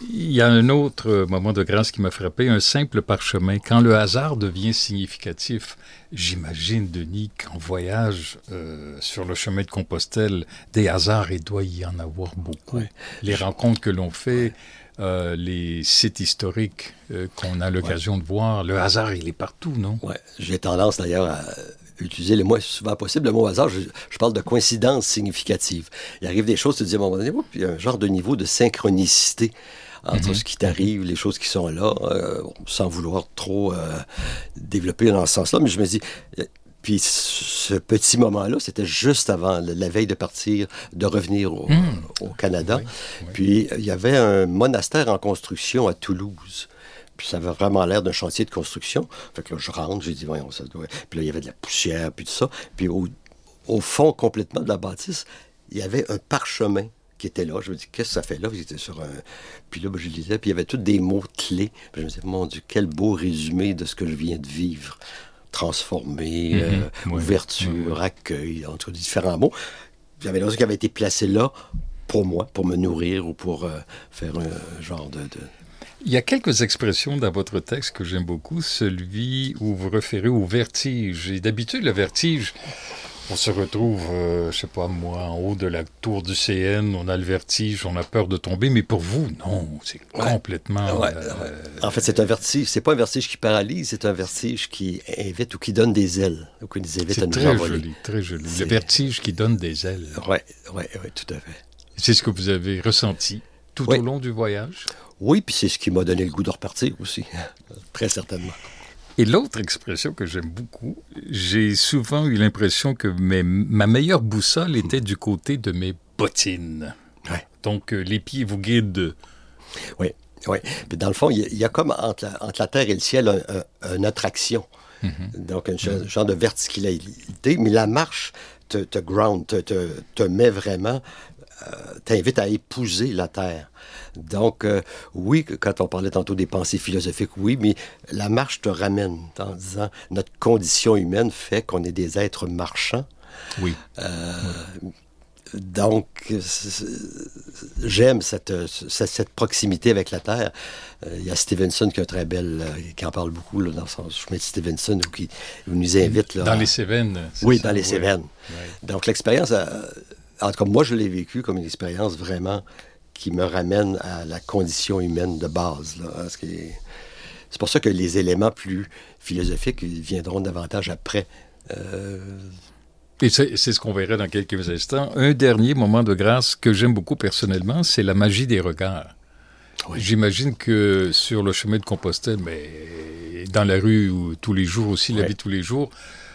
Il y a un autre moment de grâce qui m'a frappé, un simple parchemin. Quand le hasard devient significatif, j'imagine, Denis, qu'en voyage euh, sur le chemin de Compostelle, des hasards, il doit y en avoir beaucoup. Ouais. Les Je... rencontres que l'on fait, euh, les sites historiques euh, qu'on a l'occasion ouais. de voir, le hasard, il est partout, non? Oui, j'ai tendance d'ailleurs à utiliser le moins souvent possible le mot hasard. Je, je parle de coïncidence significative. Il arrive des choses, tu te dis à un moment donné, oh, puis il y a un genre de niveau de synchronicité entre mm-hmm. ce qui t'arrive, les choses qui sont là, euh, sans vouloir trop euh, développer dans ce sens-là. Mais je me dis, euh, puis ce petit moment-là, c'était juste avant, la veille de partir, de revenir au, mm. au Canada. Oui, oui. Puis il y avait un monastère en construction à Toulouse. Puis ça avait vraiment l'air d'un chantier de construction. Fait que là, je rentre, j'ai dit, voyons, ça doit... Puis là, il y avait de la poussière, puis tout ça. Puis au, au fond complètement de la bâtisse, il y avait un parchemin qui était là. Je me dis, qu'est-ce que ça fait là? J'étais sur un... Puis là, je lisais, puis il y avait tous des mots clés. Puis je me disais, mon Dieu, quel beau résumé de ce que je viens de vivre. Transformer, mm-hmm. euh, oui, ouverture, oui. accueil, entre différents mots. J'avais l'impression qu'il avait été placé là pour moi, pour me nourrir ou pour euh, faire un genre de... de... Il y a quelques expressions dans votre texte que j'aime beaucoup, celui où vous référez au vertige. Et d'habitude, le vertige... On se retrouve, euh, je sais pas moi, en haut de la tour du C N, on a le vertige, on a peur de tomber, mais pour vous, non, c'est ouais. complètement... Ouais, euh, ouais. En fait, c'est un vertige, c'est pas un vertige qui paralyse, c'est un vertige qui invite ou qui donne des ailes, ou qui nous invite c'est à nous très envoler. Joli, très joli, c'est... le vertige qui donne des ailes. Oui, oui, oui, tout à fait. C'est ce que vous avez ressenti tout ouais. au long du voyage? Oui, puis c'est ce qui m'a donné le goût de repartir aussi, très certainement. Et l'autre expression que j'aime beaucoup, j'ai souvent eu l'impression que mes, ma meilleure boussole était du côté de mes bottines. Ouais. Donc, euh, les pieds vous guident. Oui, oui. Puis dans le fond, il y, y a comme entre la, entre la terre et le ciel un, un, une attraction. Mm-hmm. Donc, un mm-hmm. genre de verticalité. Mais la marche te, te ground, te, te, te met vraiment... Euh, t'invite à épouser la terre. Donc, euh, oui, quand on parlait tantôt des pensées philosophiques, oui, mais la marche te ramène en disant notre condition humaine fait qu'on est des êtres marchants. Oui. Euh, oui. Donc, c'est, j'aime cette, cette, cette proximité avec la terre. Euh, il y a Stevenson qui a un très bel, euh, qui en parle beaucoup là, dans son chemin de Stevenson, où qui où nous invite. Là, dans à... les Cévennes. Oui, ça, dans les oui. Cévennes. Oui. Donc, l'expérience... A... En tout cas, moi, je l'ai vécu comme une expérience vraiment qui me ramène à la condition humaine de base. Là, hein, qui est... C'est pour ça que les éléments plus philosophiques viendront davantage après. Euh... Et c'est, c'est ce qu'on verra dans quelques instants. Un dernier moment de grâce que j'aime beaucoup personnellement, c'est la magie des regards. Oui. J'imagine que sur le chemin de Compostelle, mais dans la rue ou tous les jours aussi, oui. la vie de tous les jours,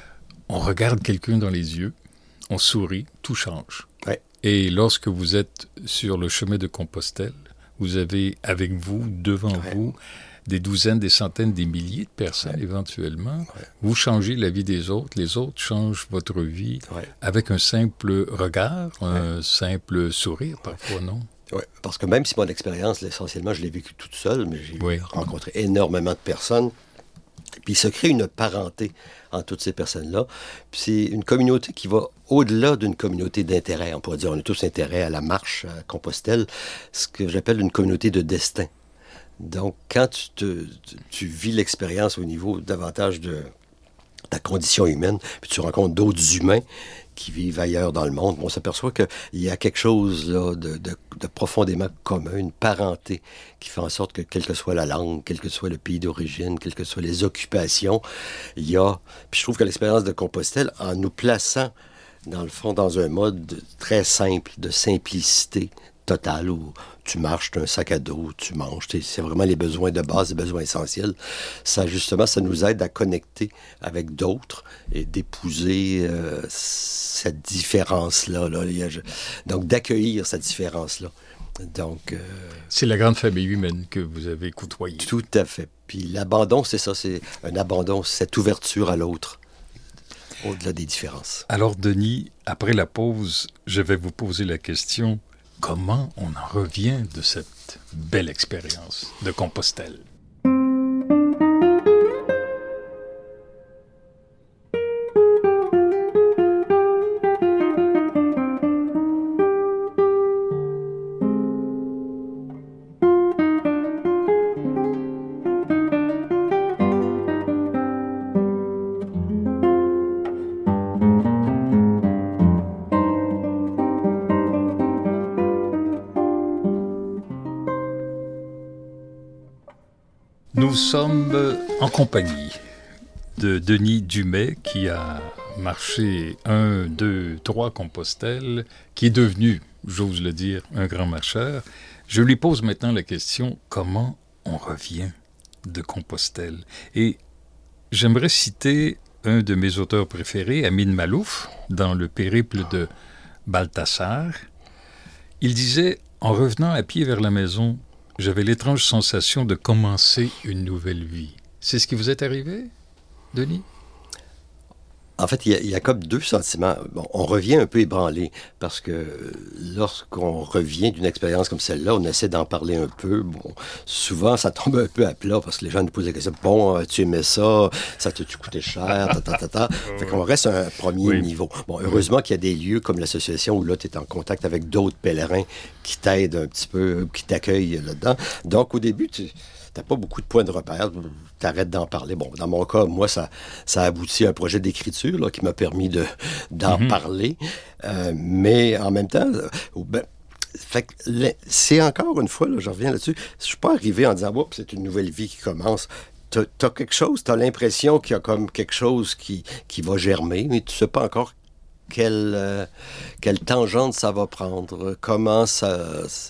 on regarde quelqu'un dans les yeux, on sourit, tout change. Ouais. Et lorsque vous êtes sur le chemin de Compostelle, vous avez avec vous, devant ouais. vous, des douzaines, des centaines, des milliers de personnes ouais. éventuellement. Ouais. Vous changez la vie des autres, les autres changent votre vie ouais. avec un simple regard, ouais. un simple sourire parfois, ouais. non? Oui, parce que même si mon expérience, essentiellement, je l'ai vécue toute seule, mais j'ai oui. rencontré énormément de personnes. Puis il se crée une parenté entre toutes ces personnes-là. Puis c'est une communauté qui va au-delà d'une communauté d'intérêt. On pourrait dire on a tous intérêt à la marche à Compostelle, ce que j'appelle une communauté de destin. Donc, quand tu, te, tu vis l'expérience au niveau davantage de ta condition humaine, puis tu rencontres d'autres humains qui vivent ailleurs dans le monde, on s'aperçoit qu'il y a quelque chose là, de, de, de profondément commun, une parenté qui fait en sorte que, quelle que soit la langue, quel que soit le pays d'origine, quelles que soient les occupations, il y a... Puis je trouve que l'expérience de Compostelle, en nous plaçant, dans le fond, dans un mode très simple, de simplicité totale, où tu marches, tu as un sac à dos, tu manges, c'est vraiment les besoins de base, les besoins essentiels. Ça, justement, ça nous aide à connecter avec d'autres et d'épouser euh, cette différence-là. Là. Donc, d'accueillir cette différence-là. Donc, euh, c'est la grande famille humaine que vous avez côtoyée. Tout à fait. Puis l'abandon, c'est ça, c'est un abandon, cette ouverture à l'autre, au-delà des différences. Alors, Denis, après la pause, je vais vous poser la question... Comment on en revient de cette belle expérience de Compostelle? Nous sommes en compagnie de Denis Dumais qui a marché un, deux, trois Compostelle, qui est devenu, j'ose le dire, un grand marcheur. Je lui pose maintenant la question, comment on revient de Compostelle? Et j'aimerais citer un de mes auteurs préférés, Amin Maalouf, dans le périple de Balthasar. Il disait, en revenant à pied vers la maison, j'avais l'étrange sensation de commencer une nouvelle vie. C'est ce qui vous est arrivé, Denis? En fait, il y, a, il y a comme deux sentiments. Bon, on revient un peu ébranlé parce que lorsqu'on revient d'une expérience comme celle-là, on essaie d'en parler un peu. Bon, souvent, ça tombe un peu à plat parce que les gens nous posent la question. Bon, tu aimais ça, ça t'a-tu coûté cher, ta, ta, ta, ta. Fait qu'on reste à un premier oui. niveau. Bon, heureusement qu'il y a des lieux comme l'association où là, tu es en contact avec d'autres pèlerins qui t'aident un petit peu, qui t'accueillent là-dedans. Donc, au début, tu t'as pas beaucoup de points de repère, t'arrêtes d'en parler. Bon, dans mon cas, moi, ça, ça a abouti à un projet d'écriture là, qui m'a permis de, d'en mm-hmm. parler. Euh, mais en même temps, euh, ben, fait que c'est encore une fois, là, je reviens là-dessus, je suis pas arrivé en disant, oh, c'est une nouvelle vie qui commence. T'as, t'as quelque chose, t'as l'impression qu'il y a comme quelque chose qui, qui va germer, mais tu sais pas encore quelle, euh, quelle tangente ça va prendre, comment ça...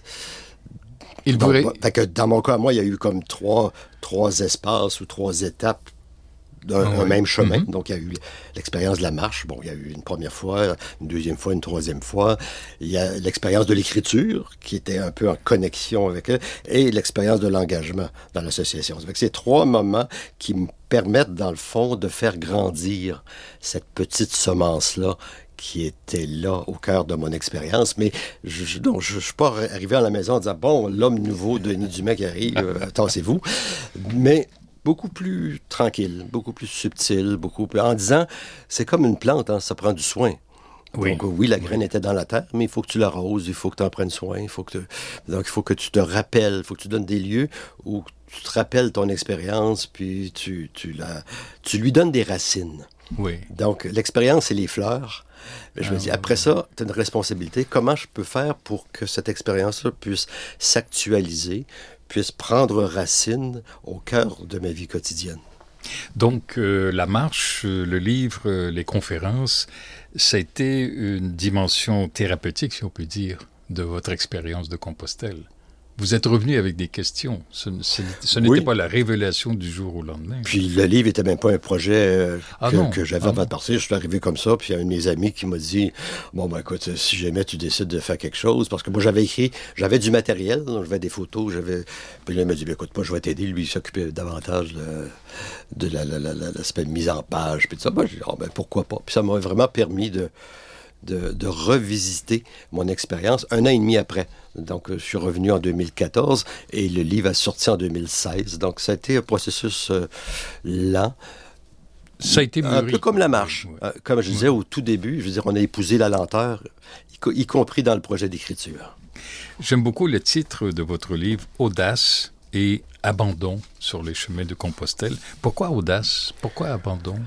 Il pourrait... Donc, fait que dans mon cas, moi, il y a eu comme trois, trois espaces ou trois étapes d'un oh, ouais. même chemin. Mm-hmm. Donc, il y a eu l'expérience de la marche. Bon, il y a eu une première fois, une deuxième fois, une troisième fois. Il y a l'expérience de l'écriture, qui était un peu en connexion avec elle, et l'expérience de l'engagement dans l'association. Ça fait que c'est trois moments qui me permettent, dans le fond, de faire grandir cette petite semence-là qui était là au cœur de mon expérience, mais je je, donc, je, je suis pas arrivé à la maison en disant « Bon, l'homme nouveau, Denis Dumais qui arrive, euh, tassez-vous », mais beaucoup plus tranquille, beaucoup plus subtil, beaucoup plus... En disant, c'est comme une plante, hein, ça prend du soin. Oui. Donc oui, la graine oui. était dans la terre, mais il faut que tu l'arroses, il faut que tu en prennes soin, il faut que tu... donc il faut que tu te rappelles, il faut que tu donnes des lieux où tu te rappelles ton expérience, puis tu, tu, la... tu lui donnes des racines. Oui. Donc l'expérience, c'est les fleurs. Je ah, me dis, après oui. ça, tu as une responsabilité. Comment je peux faire pour que cette expérience-là puisse s'actualiser, puisse prendre racine au cœur de ma vie quotidienne? Donc, euh, la marche, le livre, euh, les conférences, ça a été une dimension thérapeutique, si on peut dire, de votre expérience de Compostelle. Vous êtes revenu avec des questions. Ce, ce, ce n'était oui. pas la révélation du jour au lendemain. Puis le livre n'était même pas un projet euh, ah que, non. que j'avais ah avant non. de partir. Je suis arrivé comme ça, puis il y a un de mes amis qui m'a dit « Bon, ben écoute, si jamais tu décides de faire quelque chose... » Parce que moi, j'avais écrit, j'avais du matériel, donc j'avais des photos, j'avais... Puis là, il m'a dit ben, « Écoute, moi, je vais t'aider. » Lui, il s'occupait davantage de, de la, la, la, la, l'aspect de mise en page, puis tout ça. Ben, j'ai dit oh, « ben pourquoi pas? » Puis ça m'a vraiment permis de... De, de revisiter mon expérience un an et demi après. Donc, je suis revenu en deux mille quatorze et le livre a sorti en deux mille seize. Donc, ça a été un processus euh, lent. Ça a été mûri. Un peu comme la marche. Oui. Euh, comme je disais oui. au tout début, je veux dire, on a épousé la lenteur, y, y compris dans le projet d'écriture. J'aime beaucoup le titre de votre livre, « Audace et abandon sur les chemins de Compostelle ». Pourquoi audace? Pourquoi abandon?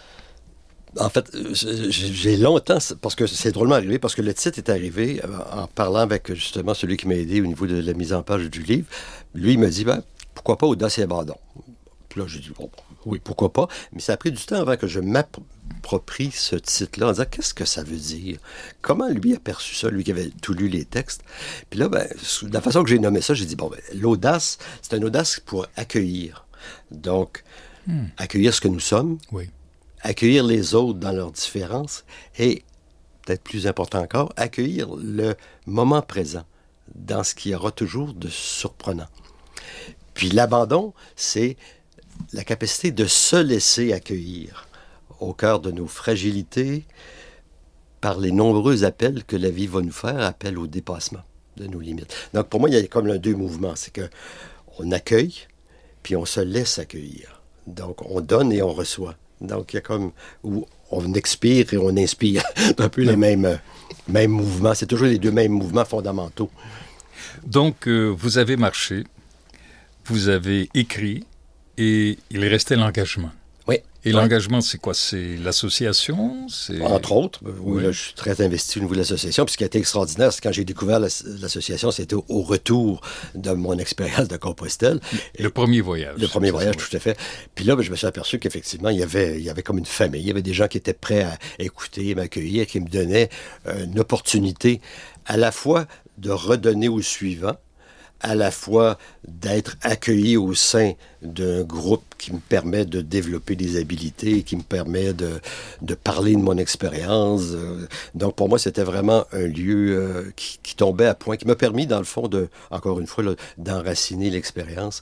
En fait, j'ai longtemps, parce que c'est drôlement arrivé, parce que le titre est arrivé en parlant avec justement celui qui m'a aidé au niveau de la mise en page du livre. Lui, il m'a dit, ben, pourquoi pas audace et abandon? Puis là, j'ai dit, bon, oui, pourquoi pas? Mais ça a pris du temps avant que je m'approprie ce titre-là, en disant, qu'est-ce que ça veut dire? Comment lui a perçu ça, lui qui avait tout lu les textes? Puis là, ben, de la façon que j'ai nommé ça, j'ai dit, bon, ben, l'audace, c'est une audace pour accueillir. Donc, hmm. accueillir ce que nous sommes. Oui. Accueillir les autres dans leurs différences et, peut-être plus important encore, accueillir le moment présent dans ce qu'il y aura toujours de surprenant. Puis l'abandon, c'est la capacité de se laisser accueillir au cœur de nos fragilités par les nombreux appels que la vie va nous faire, appels au dépassement de nos limites. Donc pour moi, il y a comme un deux mouvements, c'est que on accueille, puis on se laisse accueillir. Donc on donne et on reçoit. Donc, il y a comme où on expire et on inspire. un peu les mêmes, euh, mêmes mouvements. C'est toujours les deux mêmes mouvements fondamentaux. Donc, euh, vous avez marché, vous avez écrit et il restait l'engagement. Oui. Et oui. l'engagement, c'est quoi? C'est l'association? C'est... Entre autres, oui, oui. Là, je suis très investi au niveau de l'association. Puis ce qui a été extraordinaire, c'est quand j'ai découvert l'association, c'était au, au retour de mon expérience de Compostelle. Le Et premier voyage. Le premier voyage, tout à fait. Puis là, ben, je me suis aperçu qu'effectivement, il y avait, il y avait comme une famille. Il y avait des gens qui étaient prêts à écouter, m'accueillir, qui me donnaient euh, une opportunité à la fois de redonner au suivant, à la fois d'être accueilli au sein d'un groupe qui me permet de développer des habilités, qui me permet de, de parler de mon expérience. Donc, pour moi, c'était vraiment un lieu euh, qui, qui tombait à point, qui m'a permis, dans le fond, de, encore une fois, là, d'enraciner l'expérience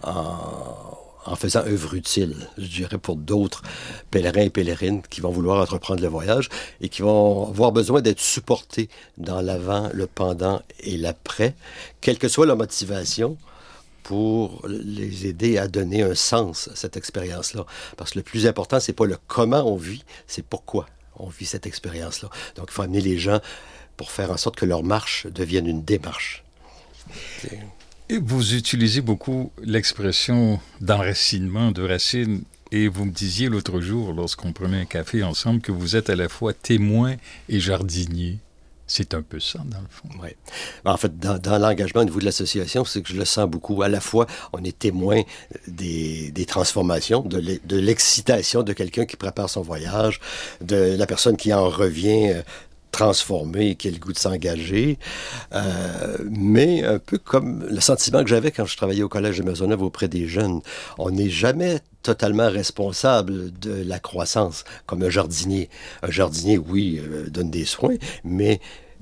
en... en faisant œuvre utile, je dirais, pour d'autres pèlerins et pèlerines qui vont vouloir entreprendre le voyage et qui vont avoir besoin d'être supportés dans l'avant, le pendant et l'après, quelle que soit leur motivation, pour les aider à donner un sens à cette expérience-là. Parce que le plus important, c'est pas le comment on vit, c'est pourquoi on vit cette expérience-là. Donc, il faut amener les gens pour faire en sorte que leur marche devienne une démarche. C'est... Et vous utilisez beaucoup l'expression d'enracinement, de racines, et vous me disiez l'autre jour, lorsqu'on prenait un café ensemble, que vous êtes à la fois témoin et jardinier. C'est un peu ça, dans le fond. Oui. En fait, dans, dans l'engagement au niveau de l'association, c'est que je le sens beaucoup. À la fois, on est témoin des, des transformations, de, l'e- de l'excitation de quelqu'un qui prépare son voyage, de la personne qui en revient euh, transformé et qui a le goût de s'engager. Euh, mais un peu comme le sentiment que j'avais quand je travaillais au Collège de Maisonneuve auprès des jeunes, on n'est jamais totalement responsable de la croissance, comme un jardinier. Un jardinier, oui, euh, donne des soins, mais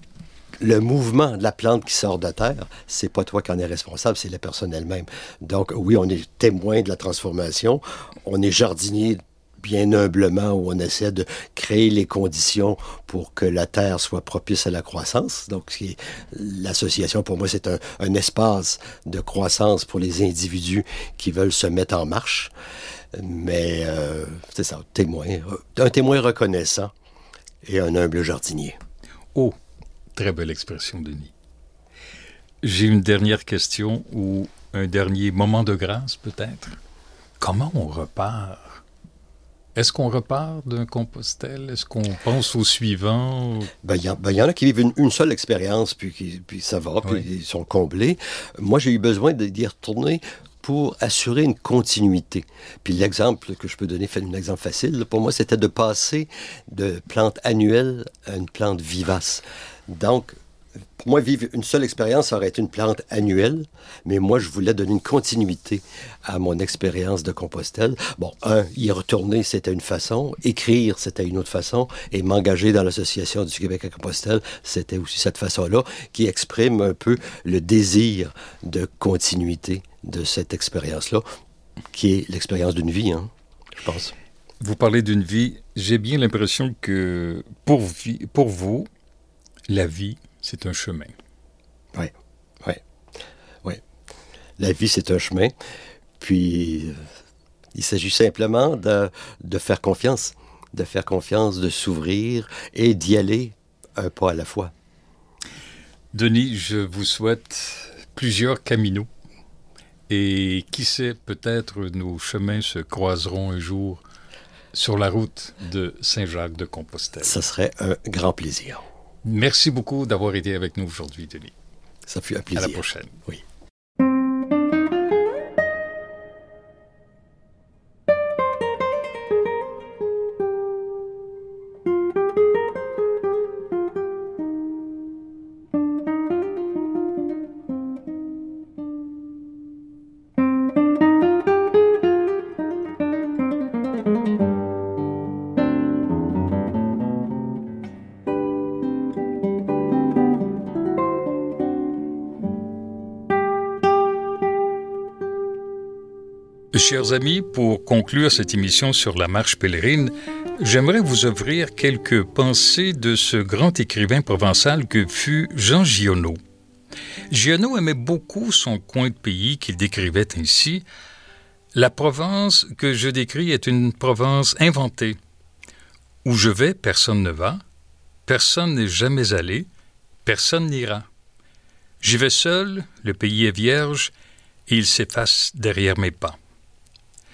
le mouvement de la plante qui sort de terre, c'est pas toi qui en es responsable, c'est la personne elle-même. Donc, oui, on est témoin de la transformation, on est jardinier bien humblement, où on essaie de créer les conditions pour que la terre soit propice à la croissance. Donc, ce qui est, l'association, pour moi, c'est un, un espace de croissance pour les individus qui veulent se mettre en marche. Mais, euh, c'est ça, témoin, un témoin reconnaissant et un humble jardinier. Oh, très belle expression, Denis. J'ai une dernière question ou un dernier moment de grâce, peut-être. Comment on repart? Est-ce qu'on repart d'un Compostelle? Est-ce qu'on pense au suivant? Ben, il y, ben, y en a qui vivent une, une seule expérience, puis, qui, puis ça va, puis oui. Ils sont comblés. Moi, j'ai eu besoin d'y retourner pour assurer une continuité. Puis l'exemple que je peux donner, un exemple facile, pour moi, c'était de passer de plante annuelle à une plante vivace. Donc, pour moi, vivre une seule expérience, ça aurait été une plante annuelle, mais moi, je voulais donner une continuité à mon expérience de Compostelle. Bon, un, y retourner, c'était une façon, écrire, c'était une autre façon, et m'engager dans l'Association du Québec à Compostelle, c'était aussi cette façon-là, qui exprime un peu le désir de continuité de cette expérience-là, qui est l'expérience d'une vie, hein, je pense. Vous parlez d'une vie, j'ai bien l'impression que pour, vi- pour vous, la vie, c'est un chemin. Oui, oui, oui. La vie, c'est un chemin. Puis, euh, il s'agit simplement de, de faire confiance, de faire confiance, de s'ouvrir et d'y aller un pas à la fois. Denis, je vous souhaite plusieurs caminos. Et qui sait, peut-être nos chemins se croiseront un jour sur la route de Saint-Jacques-de-Compostelle. Ça serait un grand plaisir. Merci beaucoup d'avoir été avec nous aujourd'hui, Denis. Ça fut un plaisir. À la prochaine. Oui. Chers amis, pour conclure cette émission sur la marche pèlerine, j'aimerais vous offrir quelques pensées de ce grand écrivain provençal que fut Jean Giono. Giono aimait beaucoup son coin de pays qu'il décrivait ainsi. La Provence que je décris est une Provence inventée. Où je vais, personne ne va, personne n'est jamais allé, personne n'ira. J'y vais seul, le pays est vierge, et il s'efface derrière mes pas.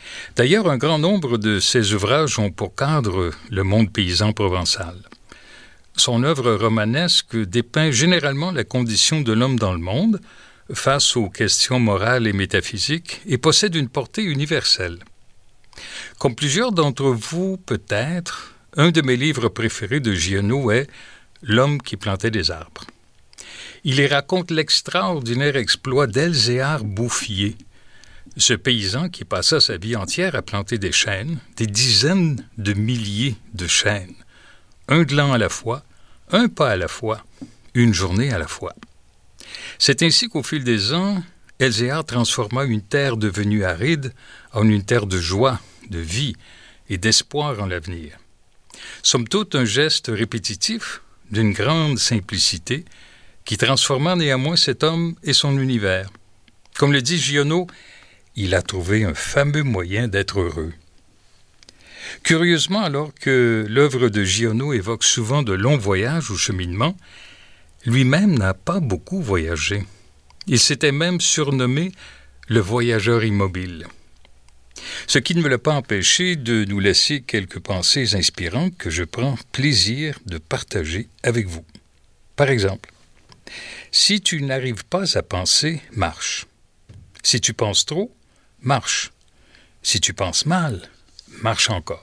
D'ailleurs, un grand nombre de ses ouvrages ont pour cadre le monde paysan provençal. Son œuvre romanesque dépeint généralement la condition de l'homme dans le monde, face aux questions morales et métaphysiques, et possède une portée universelle. Comme plusieurs d'entre vous, peut-être, un de mes livres préférés de Giono est « L'homme qui plantait des arbres ». Il y raconte l'extraordinaire exploit d'Elzéar Bouffier, ce paysan qui passa sa vie entière à planter des chênes, des dizaines de milliers de chênes, un gland à la fois, un pas à la fois, une journée à la fois. C'est ainsi qu'au fil des ans, Elzéar transforma une terre devenue aride en une terre de joie, de vie et d'espoir en l'avenir. Somme toute, un geste répétitif, d'une grande simplicité, qui transforma néanmoins cet homme et son univers. Comme le dit Giono, il a trouvé un fameux moyen d'être heureux. Curieusement, alors que l'œuvre de Giono évoque souvent de longs voyages ou cheminements, lui-même n'a pas beaucoup voyagé. Il s'était même surnommé le voyageur immobile. Ce qui ne me l'a pas empêché de nous laisser quelques pensées inspirantes que je prends plaisir de partager avec vous. Par exemple, si tu n'arrives pas à penser, marche. Si tu penses trop, marche. Si tu penses mal, marche encore.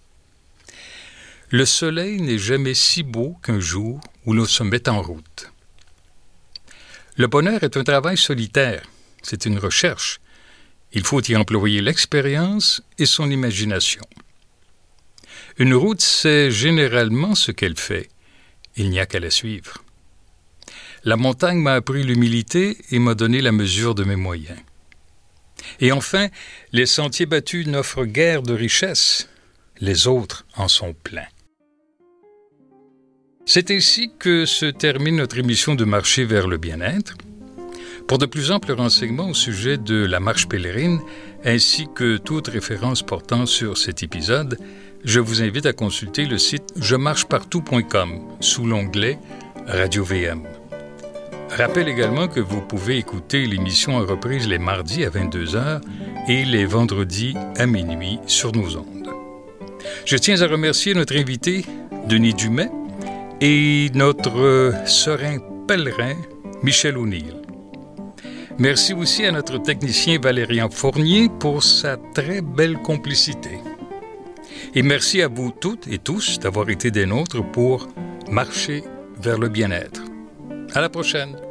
Le soleil n'est jamais si beau qu'un jour où l'on se met en route. Le bonheur est un travail solitaire, c'est une recherche. Il faut y employer l'expérience et son imagination. Une route sait généralement ce qu'elle fait, il n'y a qu'à la suivre. La montagne m'a appris l'humilité et m'a donné la mesure de mes moyens. Et enfin, les sentiers battus n'offrent guère de richesse, les autres en sont pleins. C'est ainsi que se termine notre émission de Marcher vers le bien-être. Pour de plus amples renseignements au sujet de la marche pèlerine, ainsi que toute référence portant sur cet épisode, je vous invite à consulter le site je marche partout point com sous l'onglet Radio V M. Rappelle également que vous pouvez écouter l'émission en reprise les mardis à vingt-deux heures et les vendredis à minuit sur nos ondes. Je tiens à remercier notre invité, Denis Dumais, et notre serein pèlerin, Michel O'Neill. Merci aussi à notre technicien Valérian Fournier pour sa très belle complicité. Et merci à vous toutes et tous d'avoir été des nôtres pour marcher vers le bien-être. À la prochaine!